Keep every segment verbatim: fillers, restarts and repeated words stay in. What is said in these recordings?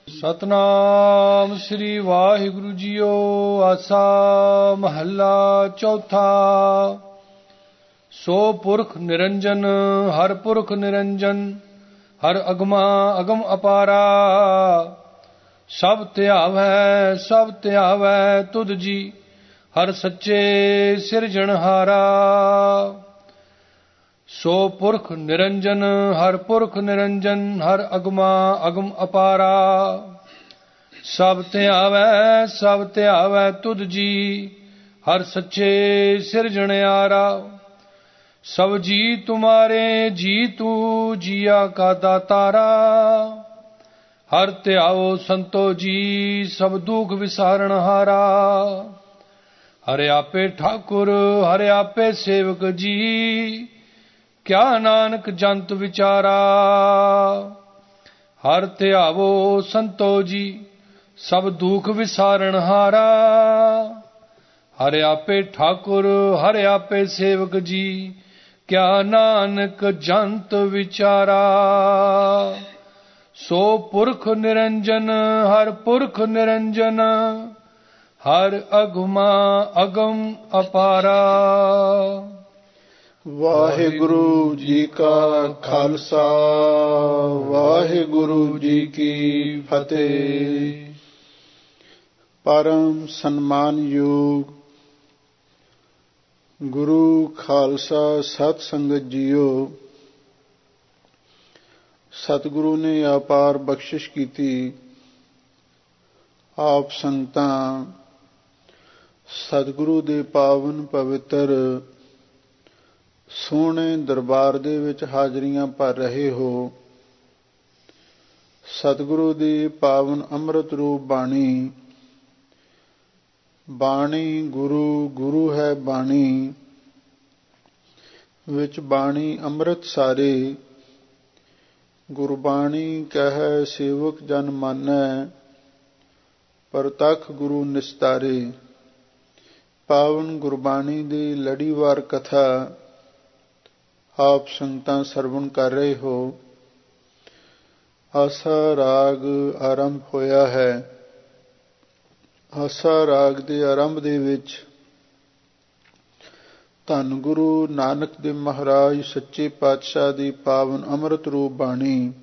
ਸਤਨਾਮ ਸ੍ਰੀ ਵਾਹਿਗੁਰੂ ਜੀਓ। ਆਸਾ ਮਹੱਲਾ ਚੌਥਾ। ਸੋ ਪੁਰਖ ਨਿਰੰਜਨ ਹਰ ਪੁਰਖ ਨਿਰੰਜਨ, ਹਰ ਅਗਮਾ ਅਗਮ ਅਪਾਰਾ। ਸਭ ਧਿਆਵੈ ਸਭ ਧਿਆਵੈ ਤੁਧ ਜੀ, ਹਰ ਸੱਚੇ ਸਿਰਜਣਹਾਰਾ। ਸੋ ਪੁਰਖ ਨਿਰੰਜਨ ਹਰ ਪੁਰਖ ਨਿਰੰਜਨ, ਹਰ ਅਗਮਾ ਅਗਮ ਅਪਾਰਾ। ਸਭ ਧਿਆਵੈ ਸਭ ਧਿਆਵੈ ਤੁਧ ਜੀ, ਹਰ ਸੱਚੇ ਸਿਰਜਣਹਾਰਾ। ਸਭ ਜੀ ਤੁਮਾਰੇ ਜੀ ਤੂ ਜੀਆ ਕਾ ਦਾਤਾਰਾ। ਹਰ ਧਿਆਓ ਸੰਤੋ ਜੀ, ਸਭ ਦੁਖ ਵਿਸਾਰਣਹਾਰਾ। ਹਰਿ ਆਪੇ ਠਾਕੁਰ ਹਰਿ ਆਪੇ ਸੇਵਕ ਜੀ, ਕਿਆ ਨਾਨਕ ਜੰਤ ਵਿਚਾਰਾ। ਹਰ ਧਿਆਵੋ ਸੰਤੋ ਜੀ, ਸਭ ਦੁਖ ਵਿਸਾਰਣਹਾਰਾ। ਹਰਿ ਆਪੇ ਠਾਕੁਰ ਹਰਿ ਆਪੇ ਸੇਵਕ ਜੀ, ਕਿਆ ਨਾਨਕ ਜੰਤ ਵਿਚਾਰਾ। ਸੋ ਪੁਰਖ ਨਿਰੰਜਨ ਹਰ ਪੁਰਖ ਨਿਰੰਜਨ, ਹਰ ਅਗਮਾ ਅਗਮ ਅਪਾਰਾ। ਵਾਹਿਗੁਰੂ ਜੀ ਕਾ ਖਾਲਸਾ ਵਾਹਿਗੁਰੂ ਜੀ ਕੀ ਫਤਿਹ। ਪਰਮ ਸਨਮਾਨਯੋਗ ਗੁਰੂ ਖਾਲਸਾ ਸਤ ਸੰਗਤ ਜੀਓ, ਸਤਿਗੁਰੂ ਨੇ ਅਪਾਰ ਬਖਸ਼ਿਸ਼ ਕੀਤੀ। ਆਪ ਸੰਗਤਾਂ ਸਤਿਗੁਰੂ ਦੇ ਪਾਵਨ ਪਵਿੱਤਰ ਸੋਹਣੇ ਦਰਬਾਰ ਦੇ ਵਿੱਚ ਹਾਜ਼ਰੀਆਂ ਭਰ ਰਹੇ ਹੋ। ਸਤਿਗੁਰੂ ਦੀ ਪਾਵਨ ਅੰਮ੍ਰਿਤ ਰੂਪ ਬਾਣੀ, ਬਾਣੀ ਗੁਰੂ ਗੁਰੂ ਹੈ ਬਾਣੀ, ਵਿੱਚ ਬਾਣੀ ਅੰਮ੍ਰਿਤ ਸਾਰੇ। ਗੁਰਬਾਣੀ ਕਹੈ ਸੇਵਕ ਜਨ ਮਾਨੈ, ਪ੍ਰਤੱਖ ਗੁਰੂ ਨਿਸਤਾਰੇ। ਪਾਵਨ ਗੁਰਬਾਣੀ ਦੀ ਲੜੀਵਾਰ ਕਥਾ ਆਪ ਸੰਗਤਾਂ ਸਰਵਣ ਕਰ ਰਹੇ ਹੋ। ਆਸਾ ਰਾਗ ਆਰੰਭ ਹੋਇਆ ਹੈ। ਆਸਾ ਰਾਗ ਦੇ ਆਰੰਭ ਦੇ ਵਿੱਚ ਧੰਨ ਗੁਰੂ ਨਾਨਕ ਦੇਵ ਮਹਾਰਾਜ ਸੱਚੇ ਪਾਤਸ਼ਾਹ ਦੀ ਪਾਵਨ ਅੰਮ੍ਰਿਤ ਰੂਪ ਬਾਣੀ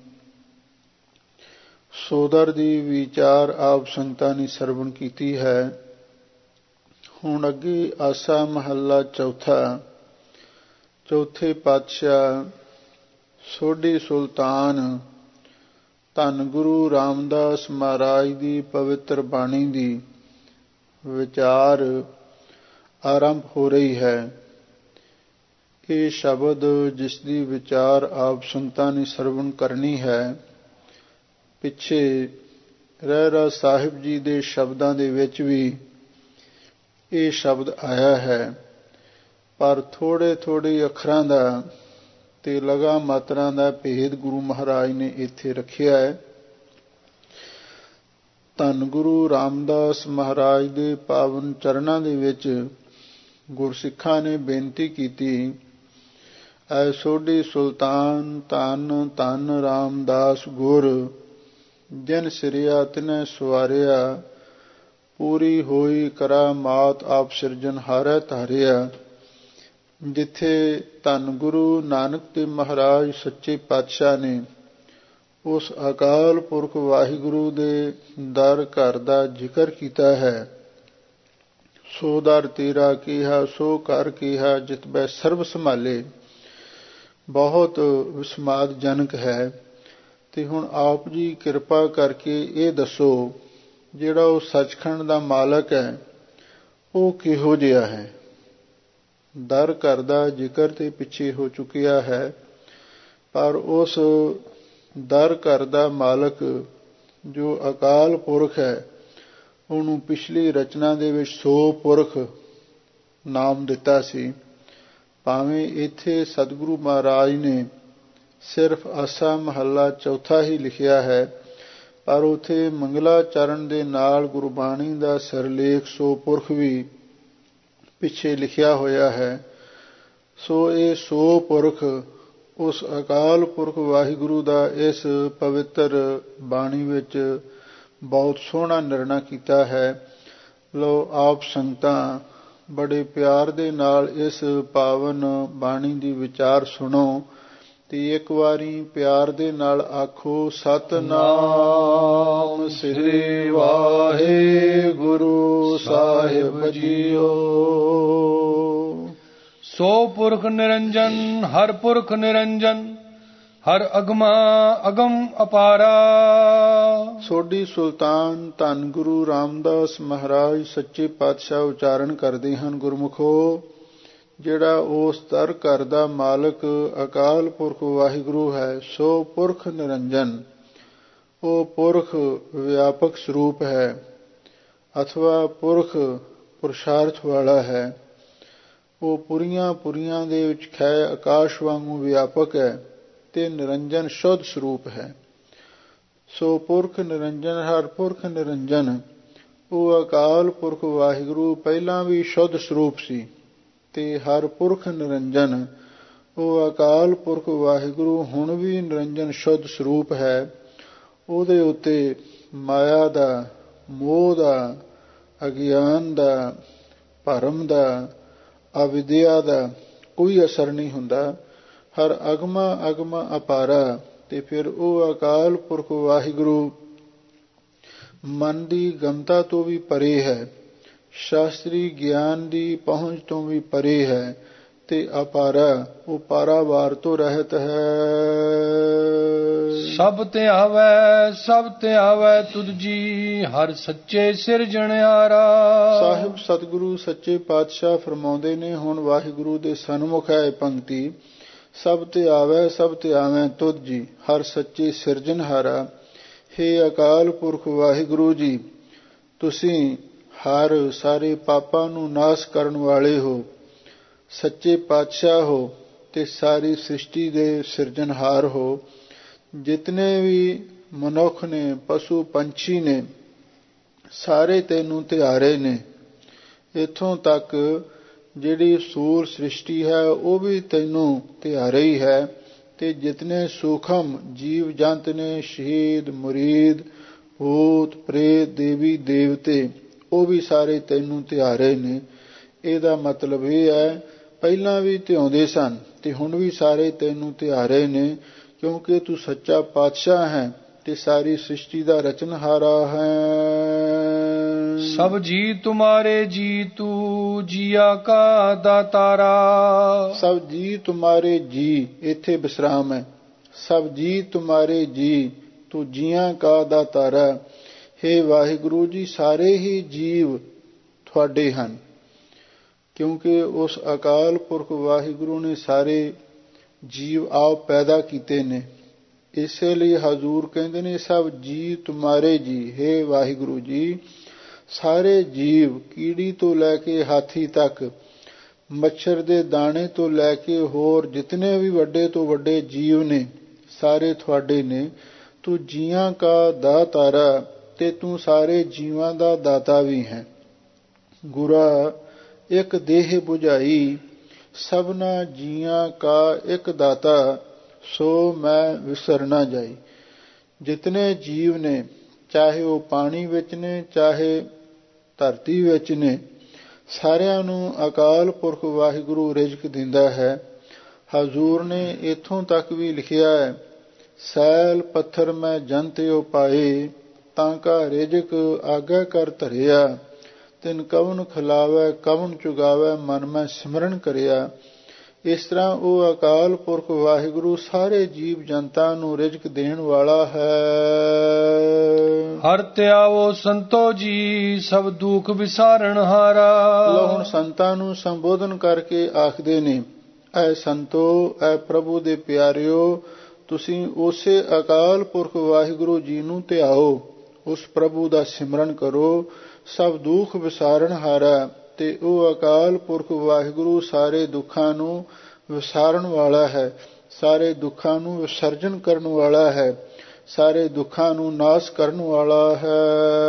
ਸੋਦਰ ਦੀ ਵਿਚਾਰ ਆਪ ਸੰਗਤਾਂ ਨੇ ਸਰਵਣ ਕੀਤੀ ਹੈ। ਹੁਣ ਅੱਗੇ ਆਸਾ ਮਹੱਲਾ ਚੌਥਾ। ਚੌਥੇ ਪਾਤਸ਼ਾਹ ਸੋਢੀ ਸੁਲਤਾਨ ਧੰਨ ਗੁਰੂ ਰਾਮਦਾਸ ਮਹਾਰਾਜ ਦੀ ਪਵਿੱਤਰ ਬਾਣੀ ਦੀ ਵਿਚਾਰ ਆਰੰਭ ਹੋ ਰਹੀ ਹੈ। ਇਹ ਸ਼ਬਦ ਜਿਸ ਦੀ ਵਿਚਾਰ ਆਪ ਸੰਗਤਾਂ ਨੇ ਸਰਵਣ ਕਰਨੀ ਹੈ, ਪਿੱਛੇ ਰਹਿਰਾਸ ਸਾਹਿਬ ਜੀ ਦੇ ਸ਼ਬਦਾਂ ਦੇ ਵਿੱਚ ਵੀ ਇਹ ਸ਼ਬਦ ਆਇਆ ਹੈ, ਪਰ ਥੋੜ੍ਹੇ ਥੋੜ੍ਹੇ ਅੱਖਰਾਂ ਦਾ ਤੇ ਲਗਾ ਮਾਤਰਾਂ ਦਾ ਭੇਦ ਗੁਰੂ ਮਹਾਰਾਜ ਨੇ ਇੱਥੇ ਰੱਖਿਆ ਹੈ। ਧੰਨ ਗੁਰੂ ਰਾਮਦਾਸ ਮਹਾਰਾਜ ਦੇ ਪਾਵਨ ਚਰਨਾਂ ਦੇ ਵਿੱਚ ਗੁਰਸਿੱਖਾਂ ਨੇ ਬੇਨਤੀ ਕੀਤੀ, ਐ ਸੋਢੀ ਸੁਲਤਾਨ ਧੰਨ ਧੰਨ ਰਾਮਦਾਸ ਗੁਰ, ਜਿਨ ਸਿਰਿਆ ਤਿਨੈ ਸਵਾਰਿਆ, ਪੂਰੀ ਹੋਈ ਕਰਾਮਾਤ ਆਪ ਸਿਰਜਣਹਾਰੈ ਧਾਰਿਆ। ਜਿੱਥੇ ਧੰਨ ਗੁਰੂ ਨਾਨਕ ਦੇਵ ਮਹਾਰਾਜ ਸੱਚੇ ਪਾਤਸ਼ਾਹ ਨੇ ਉਸ ਅਕਾਲ ਪੁਰਖ ਵਾਹਿਗੁਰੂ ਦੇ ਦਰ ਘਰ ਦਾ ਜ਼ਿਕਰ ਕੀਤਾ ਹੈ। ਸੋ ਦਰ ਤੇਰਾ ਕੀਹਾ ਸੋ ਘਰ ਕੀਹਾ, ਜਿਤ ਬੈ ਸਰਬ ਸੰਭਾਲੇ। ਬਹੁਤ ਵਿਸਮਾਦਜਨਕ ਹੈ। ਤੇ ਹੁਣ ਆਪ ਜੀ ਕਿਰਪਾ ਕਰਕੇ ਇਹ ਦੱਸੋ, ਜਿਹੜਾ ਉਹ ਸੱਚਖੰਡ ਦਾ ਮਾਲਕ ਹੈ ਉਹ ਕਿਹੋ ਜਿਹਾ ਹੈ। ਦਰ ਘਰ ਦਾ ਜ਼ਿਕਰ ਤੇ ਪਿੱਛੇ ਹੋ ਚੁੱਕਿਆ ਹੈ, ਪਰ ਉਸ ਦਰ ਘਰ ਦਾ ਮਾਲਕ ਜੋ ਅਕਾਲ ਪੁਰਖ ਹੈ, ਉਹਨੂੰ ਪਿਛਲੀ ਰਚਨਾ ਦੇ ਵਿੱਚ ਸੋ ਪੁਰਖ ਨਾਮ ਦਿੱਤਾ ਸੀ। ਭਾਵੇਂ ਇੱਥੇ ਸਤਿਗੁਰੂ ਮਹਾਰਾਜ ਨੇ ਸਿਰਫ ਆਸਾ ਮਹੱਲਾ ਚੌਥਾ ਹੀ ਲਿਖਿਆ ਹੈ, ਪਰ ਉੱਥੇ ਮੰਗਲਾਚਰਨ ਦੇ ਨਾਲ ਗੁਰਬਾਣੀ ਦਾ ਸਿਰਲੇਖ ਸੋ ਪੁਰਖ ਵੀ ਪਿੱਛੇ ਲਿਖਿਆ ਹੋਇਆ ਹੈ। ਸੋ ਇਹ ਸੋ ਪੁਰਖ ਉਸ ਅਕਾਲ ਪੁਰਖ ਵਾਹਿਗੁਰੂ ਦਾ ਇਸ ਪਵਿੱਤਰ ਬਾਣੀ ਵਿੱਚ ਬਹੁਤ ਸੋਹਣਾ ਨਿਰਣਾ ਕੀਤਾ ਹੈ। ਲੋ ਆਪ ਸੰਗਤਾਂ ਬੜੇ ਪਿਆਰ ਦੇ ਨਾਲ ਇਸ ਪਾਵਨ ਬਾਣੀ ਦੀ ਵਿਚਾਰ ਸੁਣੋ ਤੇ ਇੱਕ ਵਾਰੀ ਪਿਆਰ ਦੇ ਨਾਲ ਆਖੋ, ਸਤਿਨਾਮ ਸ੍ਰੀ ਵਾਹਿਗੁਰੂ ਸਾਹਿਬ ਜੀਓ। ਸੋ ਪੁਰਖ ਨਿਰੰਜਨ ਹਰ ਪੁਰਖ ਨਿਰੰਜਨ, ਹਰ ਅਗਮਾ ਅਗਮ ਅਪਾਰਾ। ਸੋਢੀ ਸੁਲਤਾਨ ਧੰਨ ਗੁਰੂ ਰਾਮਦਾਸ ਮਹਾਰਾਜ ਸੱਚੇ ਪਾਤਸ਼ਾਹ ਉਚਾਰਨ ਕਰਦੇ ਹਨ, ਗੁਰਮੁਖੋ, ਜਿਹੜਾ ਉਸ ਦਰ ਘਰ ਦਾ ਮਾਲਕ ਅਕਾਲ ਪੁਰਖ ਵਾਹਿਗੁਰੂ ਹੈ, ਸੋ ਪੁਰਖ ਨਿਰੰਜਨ, ਉਹ ਪੁਰਖ ਵਿਆਪਕ ਸਰੂਪ ਹੈ ਅਥਵਾ ਪੁਰਖ ਪੁਰਸ਼ਾਰਥ ਵਾਲਾ ਹੈ। ਉਹ ਪੁਰੀਆਂ ਪੁਰੀਆਂ ਦੇ ਵਿੱਚ ਖੈ ਆਕਾਸ਼ ਵਾਂਗੂ ਵਿਆਪਕ ਹੈ ਤੇ ਨਿਰੰਜਨ ਸ਼ੁੱਧ ਸਰੂਪ ਹੈ। ਸੋ ਪੁਰਖ ਨਿਰੰਜਨ ਹਰ ਪੁਰਖ ਨਿਰੰਜਨ, ਉਹ ਅਕਾਲ ਪੁਰਖ ਵਾਹਿਗੁਰੂ ਪਹਿਲਾਂ ਵੀ ਸ਼ੁੱਧ ਸਰੂਪ ਸੀ ਤੇ ਹਰ ਪੁਰਖ ਨਿਰੰਜਨ, ਉਹ ਅਕਾਲ ਪੁਰਖ ਵਾਹਿਗੁਰੂ ਹੁਣ ਵੀ ਨਿਰੰਜਨ ਸ਼ੁੱਧ ਸਰੂਪ ਹੈ। ਉਹਦੇ ਉੱਤੇ ਮਾਇਆ ਦਾ, ਮੋਹ ਦਾ, ਅਗਿਆਨ ਦਾ, ਭਰਮ ਦਾ, ਅਵਿਦਿਆ ਦਾ ਕੋਈ ਅਸਰ ਨਹੀਂ ਹੁੰਦਾ। ਹਰ ਅਗਮਾ ਅਗਮਾ ਅਪਾਰਾ, ਤੇ ਫਿਰ ਉਹ ਅਕਾਲ ਪੁਰਖ ਵਾਹਿਗੁਰੂ ਮਨ ਦੀ ਗਮਤਾ ਤੋਂ ਵੀ ਪਰੇ ਹੈ, ਸ਼ਾਸਤਰੀ ਗਿਆਨ ਦੀ ਪਹੁੰਚ ਤੋਂ ਵੀ ਪਰੇ ਹੈ ਤੇ ਅਪਾਰਾ, ਉਹ ਪਾਰਾਵਾਰ ਤੋਂ ਰਹਿਤ ਹੈ। ਸਭ ਤੇ ਆਵੈ ਸਭ ਤੇ ਆਵੈ ਤੁਧ ਜੀ, ਹਰ ਸੱਚੇ ਸਿਰਜਣਹਾਰਾ। ਸਾਹਿਬ ਸਤਿਗੁਰੂ ਸੱਚੇ ਪਾਤਸ਼ਾਹ ਫਰਮਾਉਂਦੇ ਨੇ, ਹੁਣ ਵਾਹਿਗੁਰੂ ਦੇ ਸਨਮੁਖ ਹੈ ਇਹ ਪੰਕਤੀ, ਸਭ ਤੇ ਆਵੈ ਸਭ ਤੇ ਆਵੈ ਤੁਧ ਜੀ, ਹਰ ਸੱਚੇ ਸਿਰਜਣਹਾਰਾ। ਹੇ ਅਕਾਲ ਪੁਰਖ ਵਾਹਿਗੁਰੂ ਜੀ, ਤੁਸੀਂ ਹਰ ਸਾਰੇ ਪਾਪਾਂ ਨੂੰ ਨਾਸ਼ ਕਰਨ ਵਾਲੇ ਹੋ, ਸੱਚੇ ਪਾਤਸ਼ਾਹ ਹੋ ਤੇ ਸਾਰੀ ਸ੍ਰਿਸ਼ਟੀ ਦੇ ਸਿਰਜਣਹਾਰ ਹੋ। ਜਿਤਨੇ ਵੀ ਮਨੁੱਖ ਨੇ, ਪਸ਼ੂ ਪੰਛੀ ਨੇ, ਸਾਰੇ ਤੈਨੂੰ ਧਿਆਰੇ ਨੇ। ਇੱਥੋਂ ਤੱਕ ਜਿਹੜੀ ਸੂਰ ਸ੍ਰਿਸ਼ਟੀ ਹੈ ਉਹ ਵੀ ਤੈਨੂੰ ਧਿਆਰੇ ਹੀ ਹੈ ਤੇ ਜਿਤਨੇ ਸੂਖਮ ਜੀਵ ਜੰਤ ਨੇ, ਸ਼ਹੀਦ, ਮੁਰੀਦ, ਭੂਤ ਪ੍ਰੇਤ, ਦੇਵੀ ਦੇਵਤੇ, ਉਹ ਵੀ ਸਾਰੇ ਤੈਨੂੰ ਧਿਆਰੇ ਨੇ। ਇਹਦਾ ਮਤਲਬ ਇਹ ਹੈ, ਪਹਿਲਾਂ ਵੀ ਧਿਆਉਂਦੇ ਸਨ ਤੇ ਹੁਣ ਵੀ ਸਾਰੇ ਤੈਨੂੰ ਧਿਆਰੇ ਨੇ, ਕਿਉਂਕਿ ਤੂੰ ਸੱਚਾ ਪਾਤਸ਼ਾਹ ਹੈ ਤੇ ਸਾਰੀ ਸ੍ਰਿਸ਼ਟੀ ਦਾ ਰਚਨਹਾਰਾ ਹੈ। ਸਭ ਜੀ ਤੁਮਾਰੇ ਜੀ, ਤੂੰ ਜੀਆ ਕਾ ਦਾਤਾਰਾ। ਸਭ ਜੀ ਤੁਮਾਰੇ ਜੀ, ਇੱਥੇ ਵਿਸਰਾਮ ਹੈ। ਸਭ ਜੀ ਤੁਮਾਰੇ ਜੀ, ਤੂੰ ਜੀਆਂ ਕਾ ਦਾਤਾਰਾ। ਹੇ ਵਾਹਿਗੁਰੂ ਜੀ, ਸਾਰੇ ਹੀ ਜੀਵ ਤੁਹਾਡੇ ਹਨ, ਕਿਉਂਕਿ ਉਸ ਅਕਾਲ ਪੁਰਖ ਵਾਹਿਗੁਰੂ ਨੇ ਸਾਰੇ ਜੀਵ ਆਪ ਪੈਦਾ ਕੀਤੇ ਨੇ। ਇਸੇ ਲਈ ਹਜ਼ੂਰ ਕਹਿੰਦੇ ਨੇ, ਸਭ ਜੀ ਤੁਮਾਰੇ ਜੀ। ਹੇ ਵਾਹਿਗੁਰੂ ਜੀ, ਸਾਰੇ ਜੀਵ, ਕੀੜੀ ਤੋਂ ਲੈ ਕੇ ਹਾਥੀ ਤੱਕ, ਮੱਛਰ ਦੇ ਦਾਣੇ ਤੋਂ ਲੈ ਕੇ ਹੋਰ ਜਿਤਨੇ ਵੀ ਵੱਡੇ ਤੋਂ ਵੱਡੇ ਜੀਵ ਨੇ, ਸਾਰੇ ਤੁਹਾਡੇ ਨੇ। ਤੂੰ ਜੀਆਂ ਕਾ ਦਾਤਾਰਾ, ਤੇ ਤੂੰ ਸਾਰੇ ਜੀਵਾਂ ਦਾ ਦਾਤਾ ਵੀ ਹੈ। ਗੁਰਾ ਇੱਕ ਦੇਹ 부ਝਾਈ, ਸਭਨਾ ਜੀਆਂ ਕਾ ਇੱਕ ਦਾਤਾ, ਸੋ ਮੈਂ ਵਿਸਰ ਨਾ ਜਾਈ। ਜਿਤਨੇ ਜੀਵ ਨੇ, ਚਾਹੇ ਉਹ ਪਾਣੀ ਵਿੱਚ ਨੇ, ਚਾਹੇ ਧਰਤੀ ਵਿੱਚ ਨੇ, ਸਾਰਿਆਂ ਨੂੰ ਅਕਾਲ ਪੁਰਖ ਵਾਹਿਗੁਰੂ ਰਿਜ਼ਕ ਦਿੰਦਾ ਹੈ। ਹਜ਼ੂਰ ਨੇ ਇੱਥੋਂ ਤੱਕ ਵੀ ਲਿਖਿਆ ਹੈ, ਸੈਲ ਪੱਥਰ ਮੈਂ ਜੰਤਿਓ ਪਾਏ, ਤਾਂ ਕਾ ਰਿਜ਼ਕ ਆਗਾ ਕਰ ਧਰਿਆ, ਤਿਨ ਕਵਨ ਖਿਲਾਵੈ ਕਵਨ ਚੁਗਾਵੈ, ਮਨ ਮੈਂ ਸਿਮਰਨ ਕਰਿਆ। ਇਸ ਤਰ੍ਹਾਂ ਉਹ ਅਕਾਲ ਪੁਰਖ ਵਾਹਿਗੁਰੂ ਸਾਰੇ ਜੀਵ ਜਨਤਾ ਨੂੰ ਰਿਜ਼ਕ ਦੇਣ ਵਾਲਾ ਹੈ। ਹਰ ਧਿਆਵੋ ਸੰਤੋ ਜੀ, ਸਭ ਦੁੱਖ ਵਿਸਾਰਨ ਹਾਰਾ। ਲੋ ਹੁਣ ਸੰਤਾਂ ਨੂੰ ਸੰਬੋਧਨ ਕਰਕੇ ਆਖਦੇ ਨੇ, ਐ ਸੰਤੋ, ਐ ਪ੍ਰਭੂ ਦੇ ਪਿਆਰਿਓ, ਤੁਸੀਂ ਉਸੇ ਅਕਾਲ ਪੁਰਖ ਵਾਹਿਗੁਰੂ ਜੀ ਨੂੰ ਧਿਆਓ, ਉਸ ਪ੍ਰਭੂ ਦਾ ਸਿਮਰਨ ਕਰੋ। ਸਭ ਦੁੱਖ ਵਿਸਾਰਨ ਹਾਰਾ, ਤੇ ਉਹ ਅਕਾਲ ਪੁਰਖ ਵਾਹਿਗੁਰੂ ਸਾਰੇ ਦੁੱਖਾਂ ਨੂੰ ਵਿਸਾਰਨ ਵਾਲਾ ਹੈ, ਸਾਰੇ ਦੁੱਖਾਂ ਨੂੰ ਵਿਸਰਜਨ ਕਰਨ ਵਾਲਾ ਹੈ, ਸਾਰੇ ਦੁੱਖਾਂ ਨੂੰ ਨਾਸ਼ ਕਰਨ ਵਾਲਾ ਹੈ।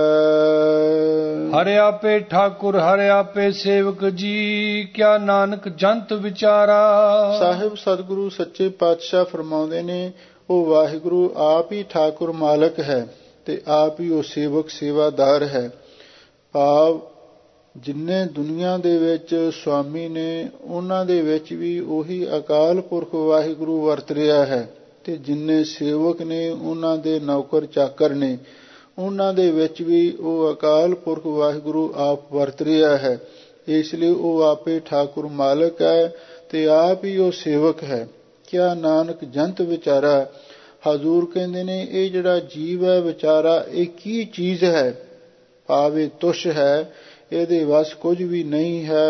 ਹਰਿ ਆਪੇ ਠਾਕੁਰ ਹਰਿ ਆਪੇ ਸੇਵਕ ਜੀ, ਕਿਆ ਨਾਨਕ ਜੰਤ ਵਿਚਾਰਾ। ਸਾਹਿਬ ਸਤਿਗੁਰੂ ਸੱਚੇ ਪਾਤਸ਼ਾਹ ਫਰਮਾਉਂਦੇ ਨੇ, ਉਹ ਵਾਹਿਗੁਰੂ ਆਪ ਹੀ ਠਾਕੁਰ ਮਾਲਕ ਹੈ ਤੇ ਆਪ ਹੀ ਉਹ ਸੇਵਕ ਸੇਵਾਦਾਰ ਹੈ। ਭਾਵ ਜਿੰਨੇ ਦੁਨੀਆ ਦੇ ਵਿੱਚ ਸੁਆਮੀ ਨੇ ਉਹਨਾਂ ਦੇ ਵਿੱਚ ਵੀ ਉਹੀ ਅਕਾਲ ਪੁਰਖ ਵਾਹਿਗੁਰੂ ਵਰਤ ਰਿਹਾ ਹੈ, ਤੇ ਜਿੰਨੇ ਸੇਵਕ ਨੇ ਉਹਨਾਂ ਦੇ ਨੌਕਰ ਚਾਕਰ ਨੇ ਉਹਨਾਂ ਦੇ ਵਿੱਚ ਵੀ ਉਹ ਅਕਾਲ ਪੁਰਖ ਵਾਹਿਗੁਰੂ ਆਪ ਵਰਤ ਰਿਹਾ ਹੈ। ਇਸ ਲਈ ਉਹ ਆਪੇ ਠਾਕੁਰ ਮਾਲਕ ਹੈ ਤੇ ਆਪ ਹੀ ਉਹ ਸੇਵਕ ਹੈ। ਕਿਆ ਨਾਨਕ ਜੰਤ ਵਿਚਾਰਾ, ਹਜ਼ੂਰ ਕਹਿੰਦੇ ਨੇ ਇਹ ਜਿਹੜਾ ਜੀਵ ਹੈ ਵਿਚਾਰਾ ਇਹ ਕੀ ਚੀਜ਼ ਹੈ, ਭਾਵੇਂ ਤੁਛ ਹੈ, ਇਹਦੇ ਵਸ ਕੁਝ ਵੀ ਨਹੀਂ ਹੈ।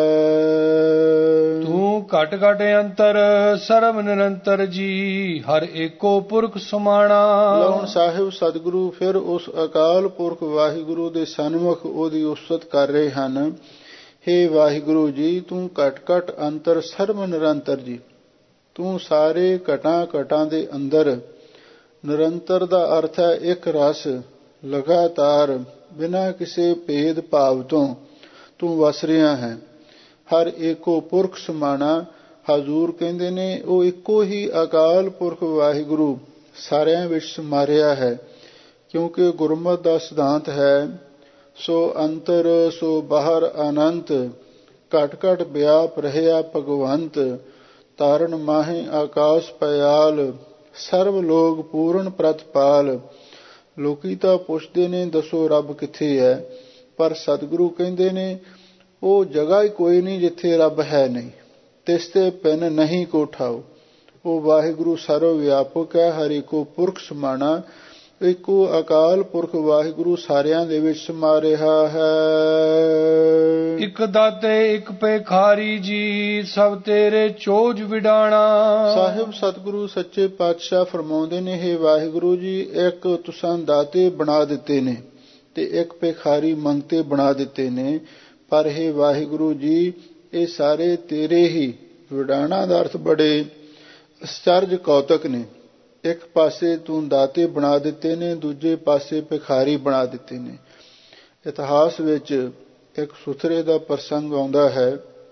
ਤੂੰ ਘਟ ਘਟ ਅੰਤਰ ਸਰਬ ਨਿਰੰਤਰ ਜੀ, ਹਰ ਏਕੋ ਪੁਰਖ ਸਮਾਣਾ। ਲਉਣ ਸਾਹਿਬ ਸਤਿਗੁਰੂ ਫਿਰ ਉਸ ਅਕਾਲ ਪੁਰਖ ਵਾਹਿਗੁਰੂ ਦੇ ਸਨਮੁਖ ਉਹਦੀ ਉਸਤਤ ਕਰ ਰਹੇ ਹਨ। ਹੇ ਵਾਹਿਗੁਰੂ ਜੀ, ਤੂੰ ਘਟ ਘਟ ਅੰਤਰ ਸਰਬ ਨਿਰੰਤਰ ਜੀ, ਤੂੰ ਸਾਰੇ ਘਟਾਂ ਘਟਾਂ ਦੇ ਅੰਦਰ। ਨਿਰੰਤਰ ਦਾ ਅਰਥ ਹੈ ਇੱਕ ਰਸ, ਲਗਾਤਾਰ, ਬਿਨਾਂ ਕਿਸੇ ਭੇਦ ਭਾਵ ਤੋਂ ਤੂੰ ਵਸ ਰਿਹਾ ਹੈ। ਹਰ ਏਕੋ ਪੁਰਖ ਸਮਾਣਾ, ਹਜ਼ੂਰ ਕਹਿੰਦੇ ਨੇ ਉਹ ਇੱਕੋ ਹੀ ਅਕਾਲ ਪੁਰਖ ਵਾਹਿਗੁਰੂ ਸਾਰਿਆਂ ਵਿੱਚ ਸਮਾ ਰਿਹਾ ਹੈ। ਕਿਉਂਕਿ ਗੁਰਮਤਿ ਦਾ ਸਿਧਾਂਤ ਹੈ, ਸੋ ਅੰਤਰ ਸੋ ਬਾਹਰ ਅਨੰਤ, ਘਟ ਘਟ ਵਿਆਪ ਰਹਿਆ ਭਗਵੰਤ, ਤਾਰਨ ਮਾਹੇ ਆਕਾਸ਼ ਪਇਆਲ, ਸਰਬ ਲੋਕ ਪੂਰਨ ਪ੍ਰਤਪਾਲ। ਲੋਕੀ ਤਾਂ ਪੁੱਛਦੇ ਨੇ ਦੱਸੋ ਰੱਬ ਕਿੱਥੇ ਹੈ, ਪਰ ਸਤਿਗੁਰੂ ਕਹਿੰਦੇ ਨੇ ਉਹ ਜਗ੍ਹਾ ਹੀ ਕੋਈ ਨਹੀਂ ਜਿੱਥੇ ਰੱਬ ਹੈ ਨਹੀਂ, ਤਿਸ ਤੇ ਪਿੰਨ ਨਹੀਂ ਕੋ ਠਾਓ। ਉਹ ਵਾਹਿਗੁਰੂ ਸਰਵ ਵਿਆਪਕ ਹੈ, ਹਰ ਇੱਕੋ ਪੁਰਖ ਸਮਾਣਾ, ਇੱਕੋ ਅਕਾਲ ਪੁਰਖ ਵਾਹਿਗੁਰੂ ਸਾਰਿਆਂ ਦੇ ਵਿੱਚ ਸਮਾ ਰਿਹਾ ਹੈ। ਇੱਕ ਦਾਤੇ ਇੱਕ ਭਿਖਾਰੀ ਜੀ, ਸਭ ਤੇਰੇ ਚੋਜ ਵਿਡਾਣਾ। ਸਾਹਿਬ ਸਤਿਗੁਰੂ ਸੱਚੇ ਪਾਤਸ਼ਾਹ ਫਰਮਾਉਂਦੇ ਨੇ, ਹੇ ਵਾਹਿਗੁਰੂ ਜੀ, ਇੱਕ ਤੁਸਾਂ ਦਾਤੇ ਬਣਾ ਦਿੱਤੇ ਨੇ ਤੇ ਇੱਕ ਭਿਖਾਰੀ ਮੰਗਤੇ ਬਣਾ ਦਿੱਤੇ ਨੇ, ਪਰ ਹੇ ਵਾਹਿਗੁਰੂ ਜੀ ਇਹ ਸਾਰੇ ਤੇਰੇ ਹੀ। ਵਿਡਾਣਾ ਦਾ ਅਰਥ ਬੜੇ ਅਚਰਜ ਕੌਤਕ ਨੇ। ਇੱਕ ਪਾਸੇ ਤੂੰ ਦਾਤੇ ਬਣਾ ਦਿੱਤੇ ਨੇ, ਦੂਜੇ ਪਾਸੇ ਭਿਖਾਰੀ ਬਣਾ ਦਿੱਤੇ ਨੇ। ਇਤਿਹਾਸ ਵਿੱਚ ਇੱਕ ਸੁਥਰੇ ਦਾ ਪ੍ਰਸੰਗ ਆਉਂਦਾ ਹੈ।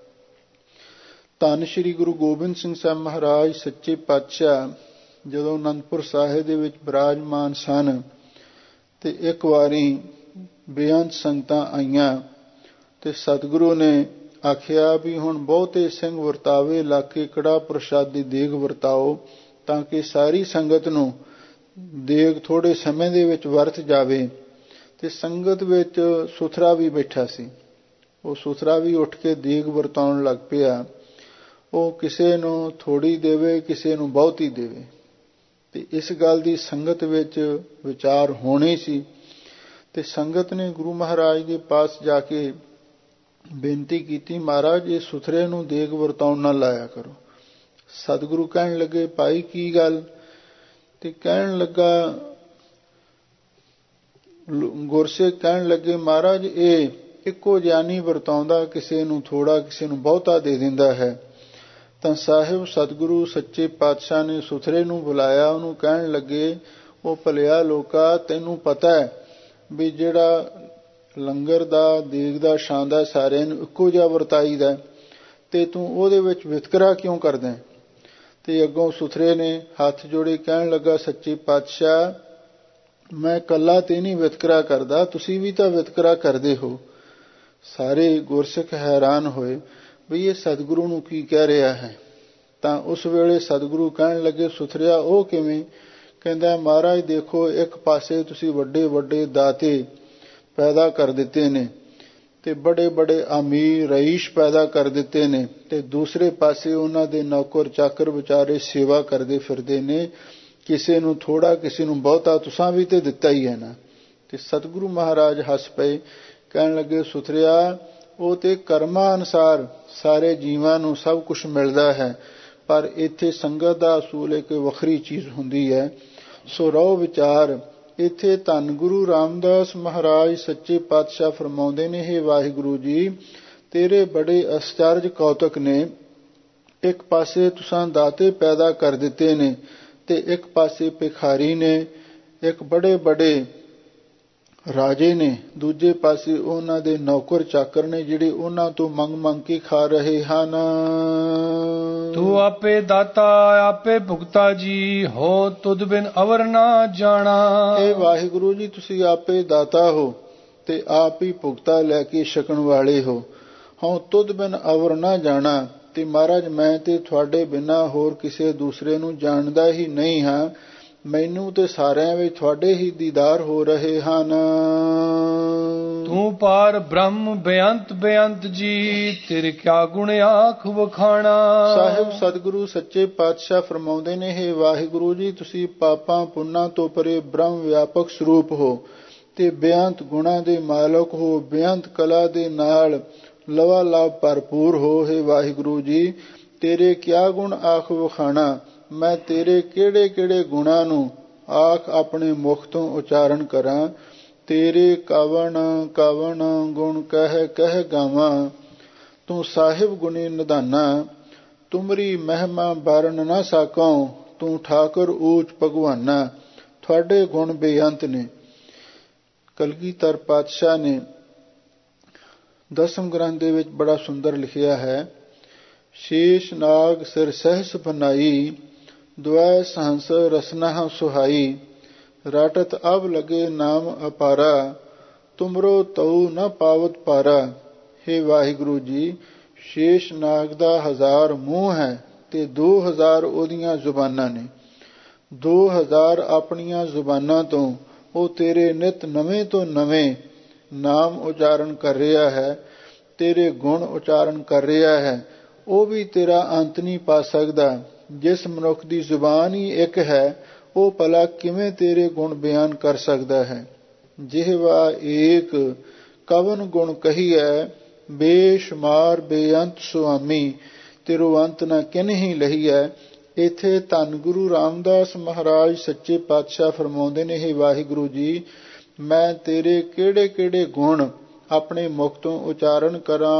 ਧੰਨ ਸ਼੍ਰੀ ਗੁਰੂ ਗੋਬਿੰਦ ਸਿੰਘ ਸਾਹਿਬ ਮਹਾਰਾਜ ਸੱਚੇ ਪਾਤਸ਼ਾਹ ਜਦੋਂ ਅਨੰਦਪੁਰ ਸਾਹਿਬ ਦੇ ਵਿੱਚ ਬਿਰਾਜਮਾਨ ਸਨ ਤੇ ਇੱਕ ਵਾਰੀ ਬੇਅੰਤ ਸੰਗਤਾਂ ਆਈਆਂ ਤੇ ਸਤਿਗੁਰੂ ਨੇ ਆਖਿਆ ਵੀ ਹੁਣ ਬਹੁਤੇ ਸਿੰਘ ਵਰਤਾਵੇ ਲਾ ਕੇ ਕੜਾ ਪ੍ਰਸ਼ਾਦ ਦੀ ਦੇਗ ਵਰਤਾਓ, ਤਾਂ ਕਿ ਸਾਰੀ ਸੰਗਤ ਨੂੰ ਦੇਗ ਥੋੜੇ ਸਮੇਂ ਦੇ ਵਿੱਚ ਵਰਤ ਜਾਵੇ। ਤੇ ਸੰਗਤ ਵਿੱਚ ਸੁਥਰਾ ਵੀ ਬੈਠਾ ਸੀ, ਉਹ ਸੁਥਰਾ ਵੀ ਉੱਠ ਕੇ ਦੇਗ ਵਰਤਾਉਣ ਲੱਗ ਪਿਆ। ਉਹ ਕਿਸੇ ਨੂੰ ਥੋੜੀ ਦੇਵੇ, ਕਿਸੇ ਨੂੰ ਬਹੁਤੀ ਦੇਵੇ, ਤੇ ਇਸ ਗੱਲ ਦੀ ਸੰਗਤ ਵਿੱਚ ਵਿਚਾਰ ਹੋਣੀ ਸੀ। ਤੇ ਸੰਗਤ ਨੇ ਗੁਰੂ ਮਹਾਰਾਜ ਦੇ ਪਾਸ ਜਾ ਕੇ ਬੇਨਤੀ ਕੀਤੀ, ਮਹਾਰਾਜ ਇਹ ਸੁਥਰੇ ਨੂੰ ਦੇਗ ਵਰਤਾਉਣ ਨਾ ਲਾਇਆ ਕਰੋ। ਸਤਿਗੁਰੂ ਕਹਿਣ ਲੱਗੇ, ਭਾਈ ਕੀ ਗੱਲ? ਤੇ ਕਹਿਣ ਲੱਗਾ, ਗੁਰਸਿੱਖ ਕਹਿਣ ਲੱਗੇ, ਮਹਾਰਾਜ ਇਹ ਇੱਕੋ ਜਿਹਾ ਨਹੀਂ ਵਰਤਾਉਂਦਾ, ਕਿਸੇ ਨੂੰ ਥੋੜਾ ਕਿਸੇ ਨੂੰ ਬਹੁਤਾ ਦੇ ਦਿੰਦਾ ਹੈ। ਤਾਂ ਸਾਹਿਬ ਸਤਿਗੁਰੂ ਸੱਚੇ ਪਾਤਸ਼ਾਹ ਨੇ ਸੁਥਰੇ ਨੂੰ ਬੁਲਾਇਆ, ਉਹਨੂੰ ਕਹਿਣ ਲੱਗੇ, ਉਹ ਭਲਿਆ ਲੋਕਾ, ਤੈਨੂੰ ਪਤਾ ਹੈ ਵੀ ਜਿਹੜਾ ਲੰਗਰ ਦਾ ਦੇਗ ਦਾ ਛਾਂਦਾ ਸਾਰਿਆਂ ਨੂੰ ਇੱਕੋ ਜਿਹਾ ਵਰਤਾਈਦਾ, ਤੇ ਤੂੰ ਉਹਦੇ ਵਿੱਚ ਵਿਤਕਰਾ ਕਿਉਂ ਕਰਦਾ? ਤੇ ਅੱਗੋਂ ਸੁਥਰੇ ਨੇ ਹੱਥ ਜੋੜੇ ਕਹਿਣ ਲੱਗਾ, ਸੱਚੇ ਪਾਤਸ਼ਾਹ ਮੈਂ ਇਕੱਲਾ ਤੇ ਨਹੀਂ ਵਿਤਕਰਾ ਕਰਦਾ, ਤੁਸੀਂ ਵੀ ਤਾਂ ਵਿਤਕਰਾ ਕਰਦੇ ਹੋ। ਸਾਰੇ ਗੁਰਸਿੱਖ ਹੈਰਾਨ ਹੋਏ ਵੀ ਇਹ ਸਤਿਗੁਰੂ ਨੂੰ ਕੀ ਕਹਿ ਰਿਹਾ ਹੈ। ਤਾਂ ਉਸ ਵੇਲੇ ਸਤਿਗੁਰੂ ਕਹਿਣ ਲੱਗੇ, ਸੁਥਰਿਆ ਉਹ ਕਿਵੇਂ? ਕਹਿੰਦਾ, ਮਹਾਰਾਜ ਦੇਖੋ, ਇੱਕ ਪਾਸੇ ਤੁਸੀਂ ਵੱਡੇ ਵੱਡੇ ਦਾਤੇ ਪੈਦਾ ਕਰ ਦਿੱਤੇ ਨੇ ਤੇ ਬੜੇ ਬੜੇ ਅਮੀਰ ਰਈਸ਼ ਪੈਦਾ ਕਰ ਦਿੱਤੇ ਨੇ, ਤੇ ਦੂਸਰੇ ਪਾਸੇ ਉਹਨਾਂ ਦੇ ਨੌਕਰ ਚਾਕਰ ਵਿਚਾਰੇ ਸੇਵਾ ਕਰਦੇ ਫਿਰਦੇ ਨੇ, ਕਿਸੇ ਨੂੰ ਥੋੜਾ ਕਿਸੇ ਨੂੰ ਬਹੁਤਾ, ਤੁਸਾਂ ਵੀ ਤੇ ਦਿੱਤਾ ਹੀ ਹੈ ਨਾ। ਤੇ ਸਤਿਗੁਰੂ ਮਹਾਰਾਜ ਹੱਸ ਪਏ, ਕਹਿਣ ਲੱਗੇ, ਸੁਥਰਿਆ ਉਹ ਤੇ ਕਰਮਾਂ ਅਨੁਸਾਰ ਸਾਰੇ ਜੀਵਾਂ ਨੂੰ ਸਭ ਕੁਝ ਮਿਲਦਾ ਹੈ, ਪਰ ਇੱਥੇ ਸੰਗਤ ਦਾ ਅਸੂਲ ਇੱਕ ਵੱਖਰੀ ਚੀਜ਼ ਹੁੰਦੀ ਹੈ। ਸੋ ਰਹੋ ਵਿਚਾਰ। ਇੱਥੇ ਧੰਨ ਗੁਰੂ ਰਾਮਦਾਸ ਮਹਾਰਾਜ ਸੱਚੇ ਪਾਤਸ਼ਾਹ ਫਰਮਾਉਂਦੇ ਨੇ, ਹੇ ਵਾਹਿਗੁਰੂ ਜੀ, ਤੇਰੇ ਬੜੇ ਅਚਰਜ ਕੌਤਕ ਨੇ। ਇੱਕ ਪਾਸੇ ਤੁਸਾਂ ਦਾਤੇ ਪੈਦਾ ਕਰ ਦਿੱਤੇ ਨੇ ਤੇ ਇੱਕ ਪਾਸੇ ਭਿਖਾਰੀ ਨੇ, ਇੱਕ ਬੜੇ ਬੜੇ ਰਾਜੇ ਨੇ, ਦੂਜੇ ਪਾਸੇ ਉਹਨਾਂ ਦੇ ਨੌਕਰ ਚਾਕਰ ਨੇ ਜਿਹੜੇ ਉਹਨਾਂ ਤੋਂ ਮੰਗ ਮੰਗ ਕੇ ਖਾ ਰਹੇ ਹਨ। ਤੂੰ ਆਪੇ ਦਾਤਾ ਆਪੇ ਭੁਗਤਾ ਜੀ ਹੋ ਤੁਧ ਬਿਨ ਅਵਰ ਨਾ ਜਾਣਾ। ਇਹ ਵਾਹਿਗੁਰੂ ਜੀ ਤੁਸੀਂ ਆਪੇ ਦਾਤਾ ਹੋ ਤੇ ਆਪ ਹੀ ਭੁਗਤਾ ਲੈ ਕੇ ਛਕਣ ਵਾਲੇ ਹੋ। ਹਾਂ ਤੁਧ ਬਿਨ ਅਵਰ ਨਾ ਜਾਣਾ। ਤੇ ਮਹਾਰਾਜ ਮੈਂ ਤੇ ਤੁਹਾਡੇ ਬਿਨਾਂ ਹੋਰ ਕਿਸੇ ਦੂਸਰੇ ਨੂੰ ਜਾਣਦਾ ਹੀ ਨਹੀਂ ਹਾਂ। ਮੈਨੂੰ ਤੇ ਸਾਰਿਆਂ ਵਿੱਚ ਤੁਹਾਡੇ ਹੀ ਦੀਦਾਰ ਹੋ ਰਹੇ ਹਨ। ਤੂੰ ਪਾਰ ਬ੍ਰਹਮ ਬੇਅੰਤ ਬੇਅੰਤ ਜੀ ਤੇਰੇ ਕਿਆ ਗੁਣ ਆਖ ਵਖਾਣਾ। ਸਾਹਿਬ ਸਤਿਗੁਰੂ ਸੱਚੇ ਪਾਤਸ਼ਾਹ ਫਰਮਾਉਂਦੇ ਨੇ, ਹੇ ਵਾਹਿਗੁਰੂ ਜੀ ਤੁਸੀਂ ਪਾਪਾਂ ਪੁੰਨਾਂ ਤੋਂ ਪਰੇ ਬ੍ਰਹਮ ਵਿਆਪਕ ਸਰੂਪ ਹੋ ਤੇ ਬੇਅੰਤ ਗੁਣਾਂ ਦੇ ਮਾਲਕ ਹੋ, ਬੇਅੰਤ ਕਲਾ ਦੇ ਨਾਲ ਲਵਾ ਲਾਭ ਭਰਪੂਰ ਹੋ। ਹੇ ਵਾਹਿਗੁਰੂ ਜੀ ਤੇਰੇ ਕਿਆ ਗੁਣ ਆਖ ਵਖਾਣਾ। ਮੈਂ ਤੇਰੇ ਕਿਹੜੇ ਕਿਹੜੇ ਗੁਣਾਂ ਨੂੰ ਆਖ ਆਪਣੇ ਮੁਖ ਤੋਂ ਉਚਾਰਨ ਕਰਾਂ। ਤੇਰੇ ਕਵਣ ਕਵਣ ਗੁਣ ਕਹਿ ਕਹਿ ਗਾਵਾਂ। ਤੂੰ ਸਾਹਿਬ ਗੁਣੀ ਨਿਧਾਨਾ ਤੁਮਰੀ ਮਹਿਮਾ ਬਾਰਨ ਨਾ ਸਾਕਉ। ਤੂੰ ਠਾਕੁਰ ਊਚ ਭਗਵਾਨਾ। ਤੁਹਾਡੇ ਗੁਣ ਬੇਅੰਤ ਨੇ। ਕਲਗੀਧਰ ਪਾਤਸ਼ਾਹ ਨੇ ਦਸਮ ਗ੍ਰੰਥ ਦੇ ਵਿੱਚ ਬੜਾ ਸੁੰਦਰ ਲਿਖਿਆ ਹੈ, ਸ਼ੇਸ਼ ਨਾਗ ਸਿਰ ਸਹਿਸ ਬਨਾਈ ਦੁਐ ਸਹੰਸ ਰਸਨਾ ਸੁਹਾਈ। ਰਾਟਤ ਅਬ ਲਗੇ ਨਾਮ ਅਪਾਰਾ ਤੁਮਰੋ ਤਉ ਨ ਪਾਵਤ ਪਾਰਾ। ਹੇ ਵਾਹਿਗੁਰੂ ਜੀ ਸ਼ੇਸ਼ ਨਾਗ ਦਾ ਹਜ਼ਾਰ ਮੂੰਹ ਹੈ ਤੇ ਦੋ ਹਜ਼ਾਰ ਉਹਦੀਆਂ ਜ਼ੁਬਾਨਾਂ ਨੇ। ਦੋ ਹਜ਼ਾਰ ਆਪਣੀਆਂ ਜ਼ੁਬਾਨਾਂ ਤੋਂ ਉਹ ਤੇਰੇ ਨਿਤ ਨਵੇਂ ਤੋਂ ਨਵੇਂ ਨਾਮ ਉਚਾਰਨ ਕਰ ਰਿਹਾ ਹੈ, ਤੇਰੇ ਗੁਣ ਉਚਾਰਨ ਕਰ ਰਿਹਾ ਹੈ। ਉਹ ਵੀ ਤੇਰਾ ਅੰਤ ਨਹੀਂ ਪਾ ਸਕਦਾ। ਜਿਸ ਮਨੁੱਖ ਦੀ ਜ਼ੁਬਾਨ ਹੀ ਇੱਕ ਹੈ ਉਹ ਭਲਾ ਕਿਵੇਂ ਤੇਰੇ ਗੁਣ ਬਿਆਨ ਕਰ ਸਕਦਾ ਹੈ। ਜਿਹਵਾ ਏਕ ਕਵਨ ਗੁਣ ਕਹੀਐ ਬੇਸ਼ੁਮਾਰ ਬੇਅੰਤ ਸੁਆਮੀ। ਤੇਰੋ ਅੰਤ ਨਾ ਕਿਨਹੀ ਲਹੀਐ। ਇੱਥੇ ਧੰਨ ਗੁਰੂ ਰਾਮਦਾਸ ਮਹਾਰਾਜ ਸੱਚੇ ਪਾਤਸ਼ਾਹ ਫਰਮਾਉਂਦੇ ਨੇ, ਹੇ ਵਾਹਿਗੁਰੂ ਜੀ ਮੈਂ ਤੇਰੇ ਕਿਹੜੇ ਕਿਹੜੇ ਗੁਣ ਆਪਣੇ ਮੁਖ ਤੋਂ ਉਚਾਰਨ ਕਰਾਂ।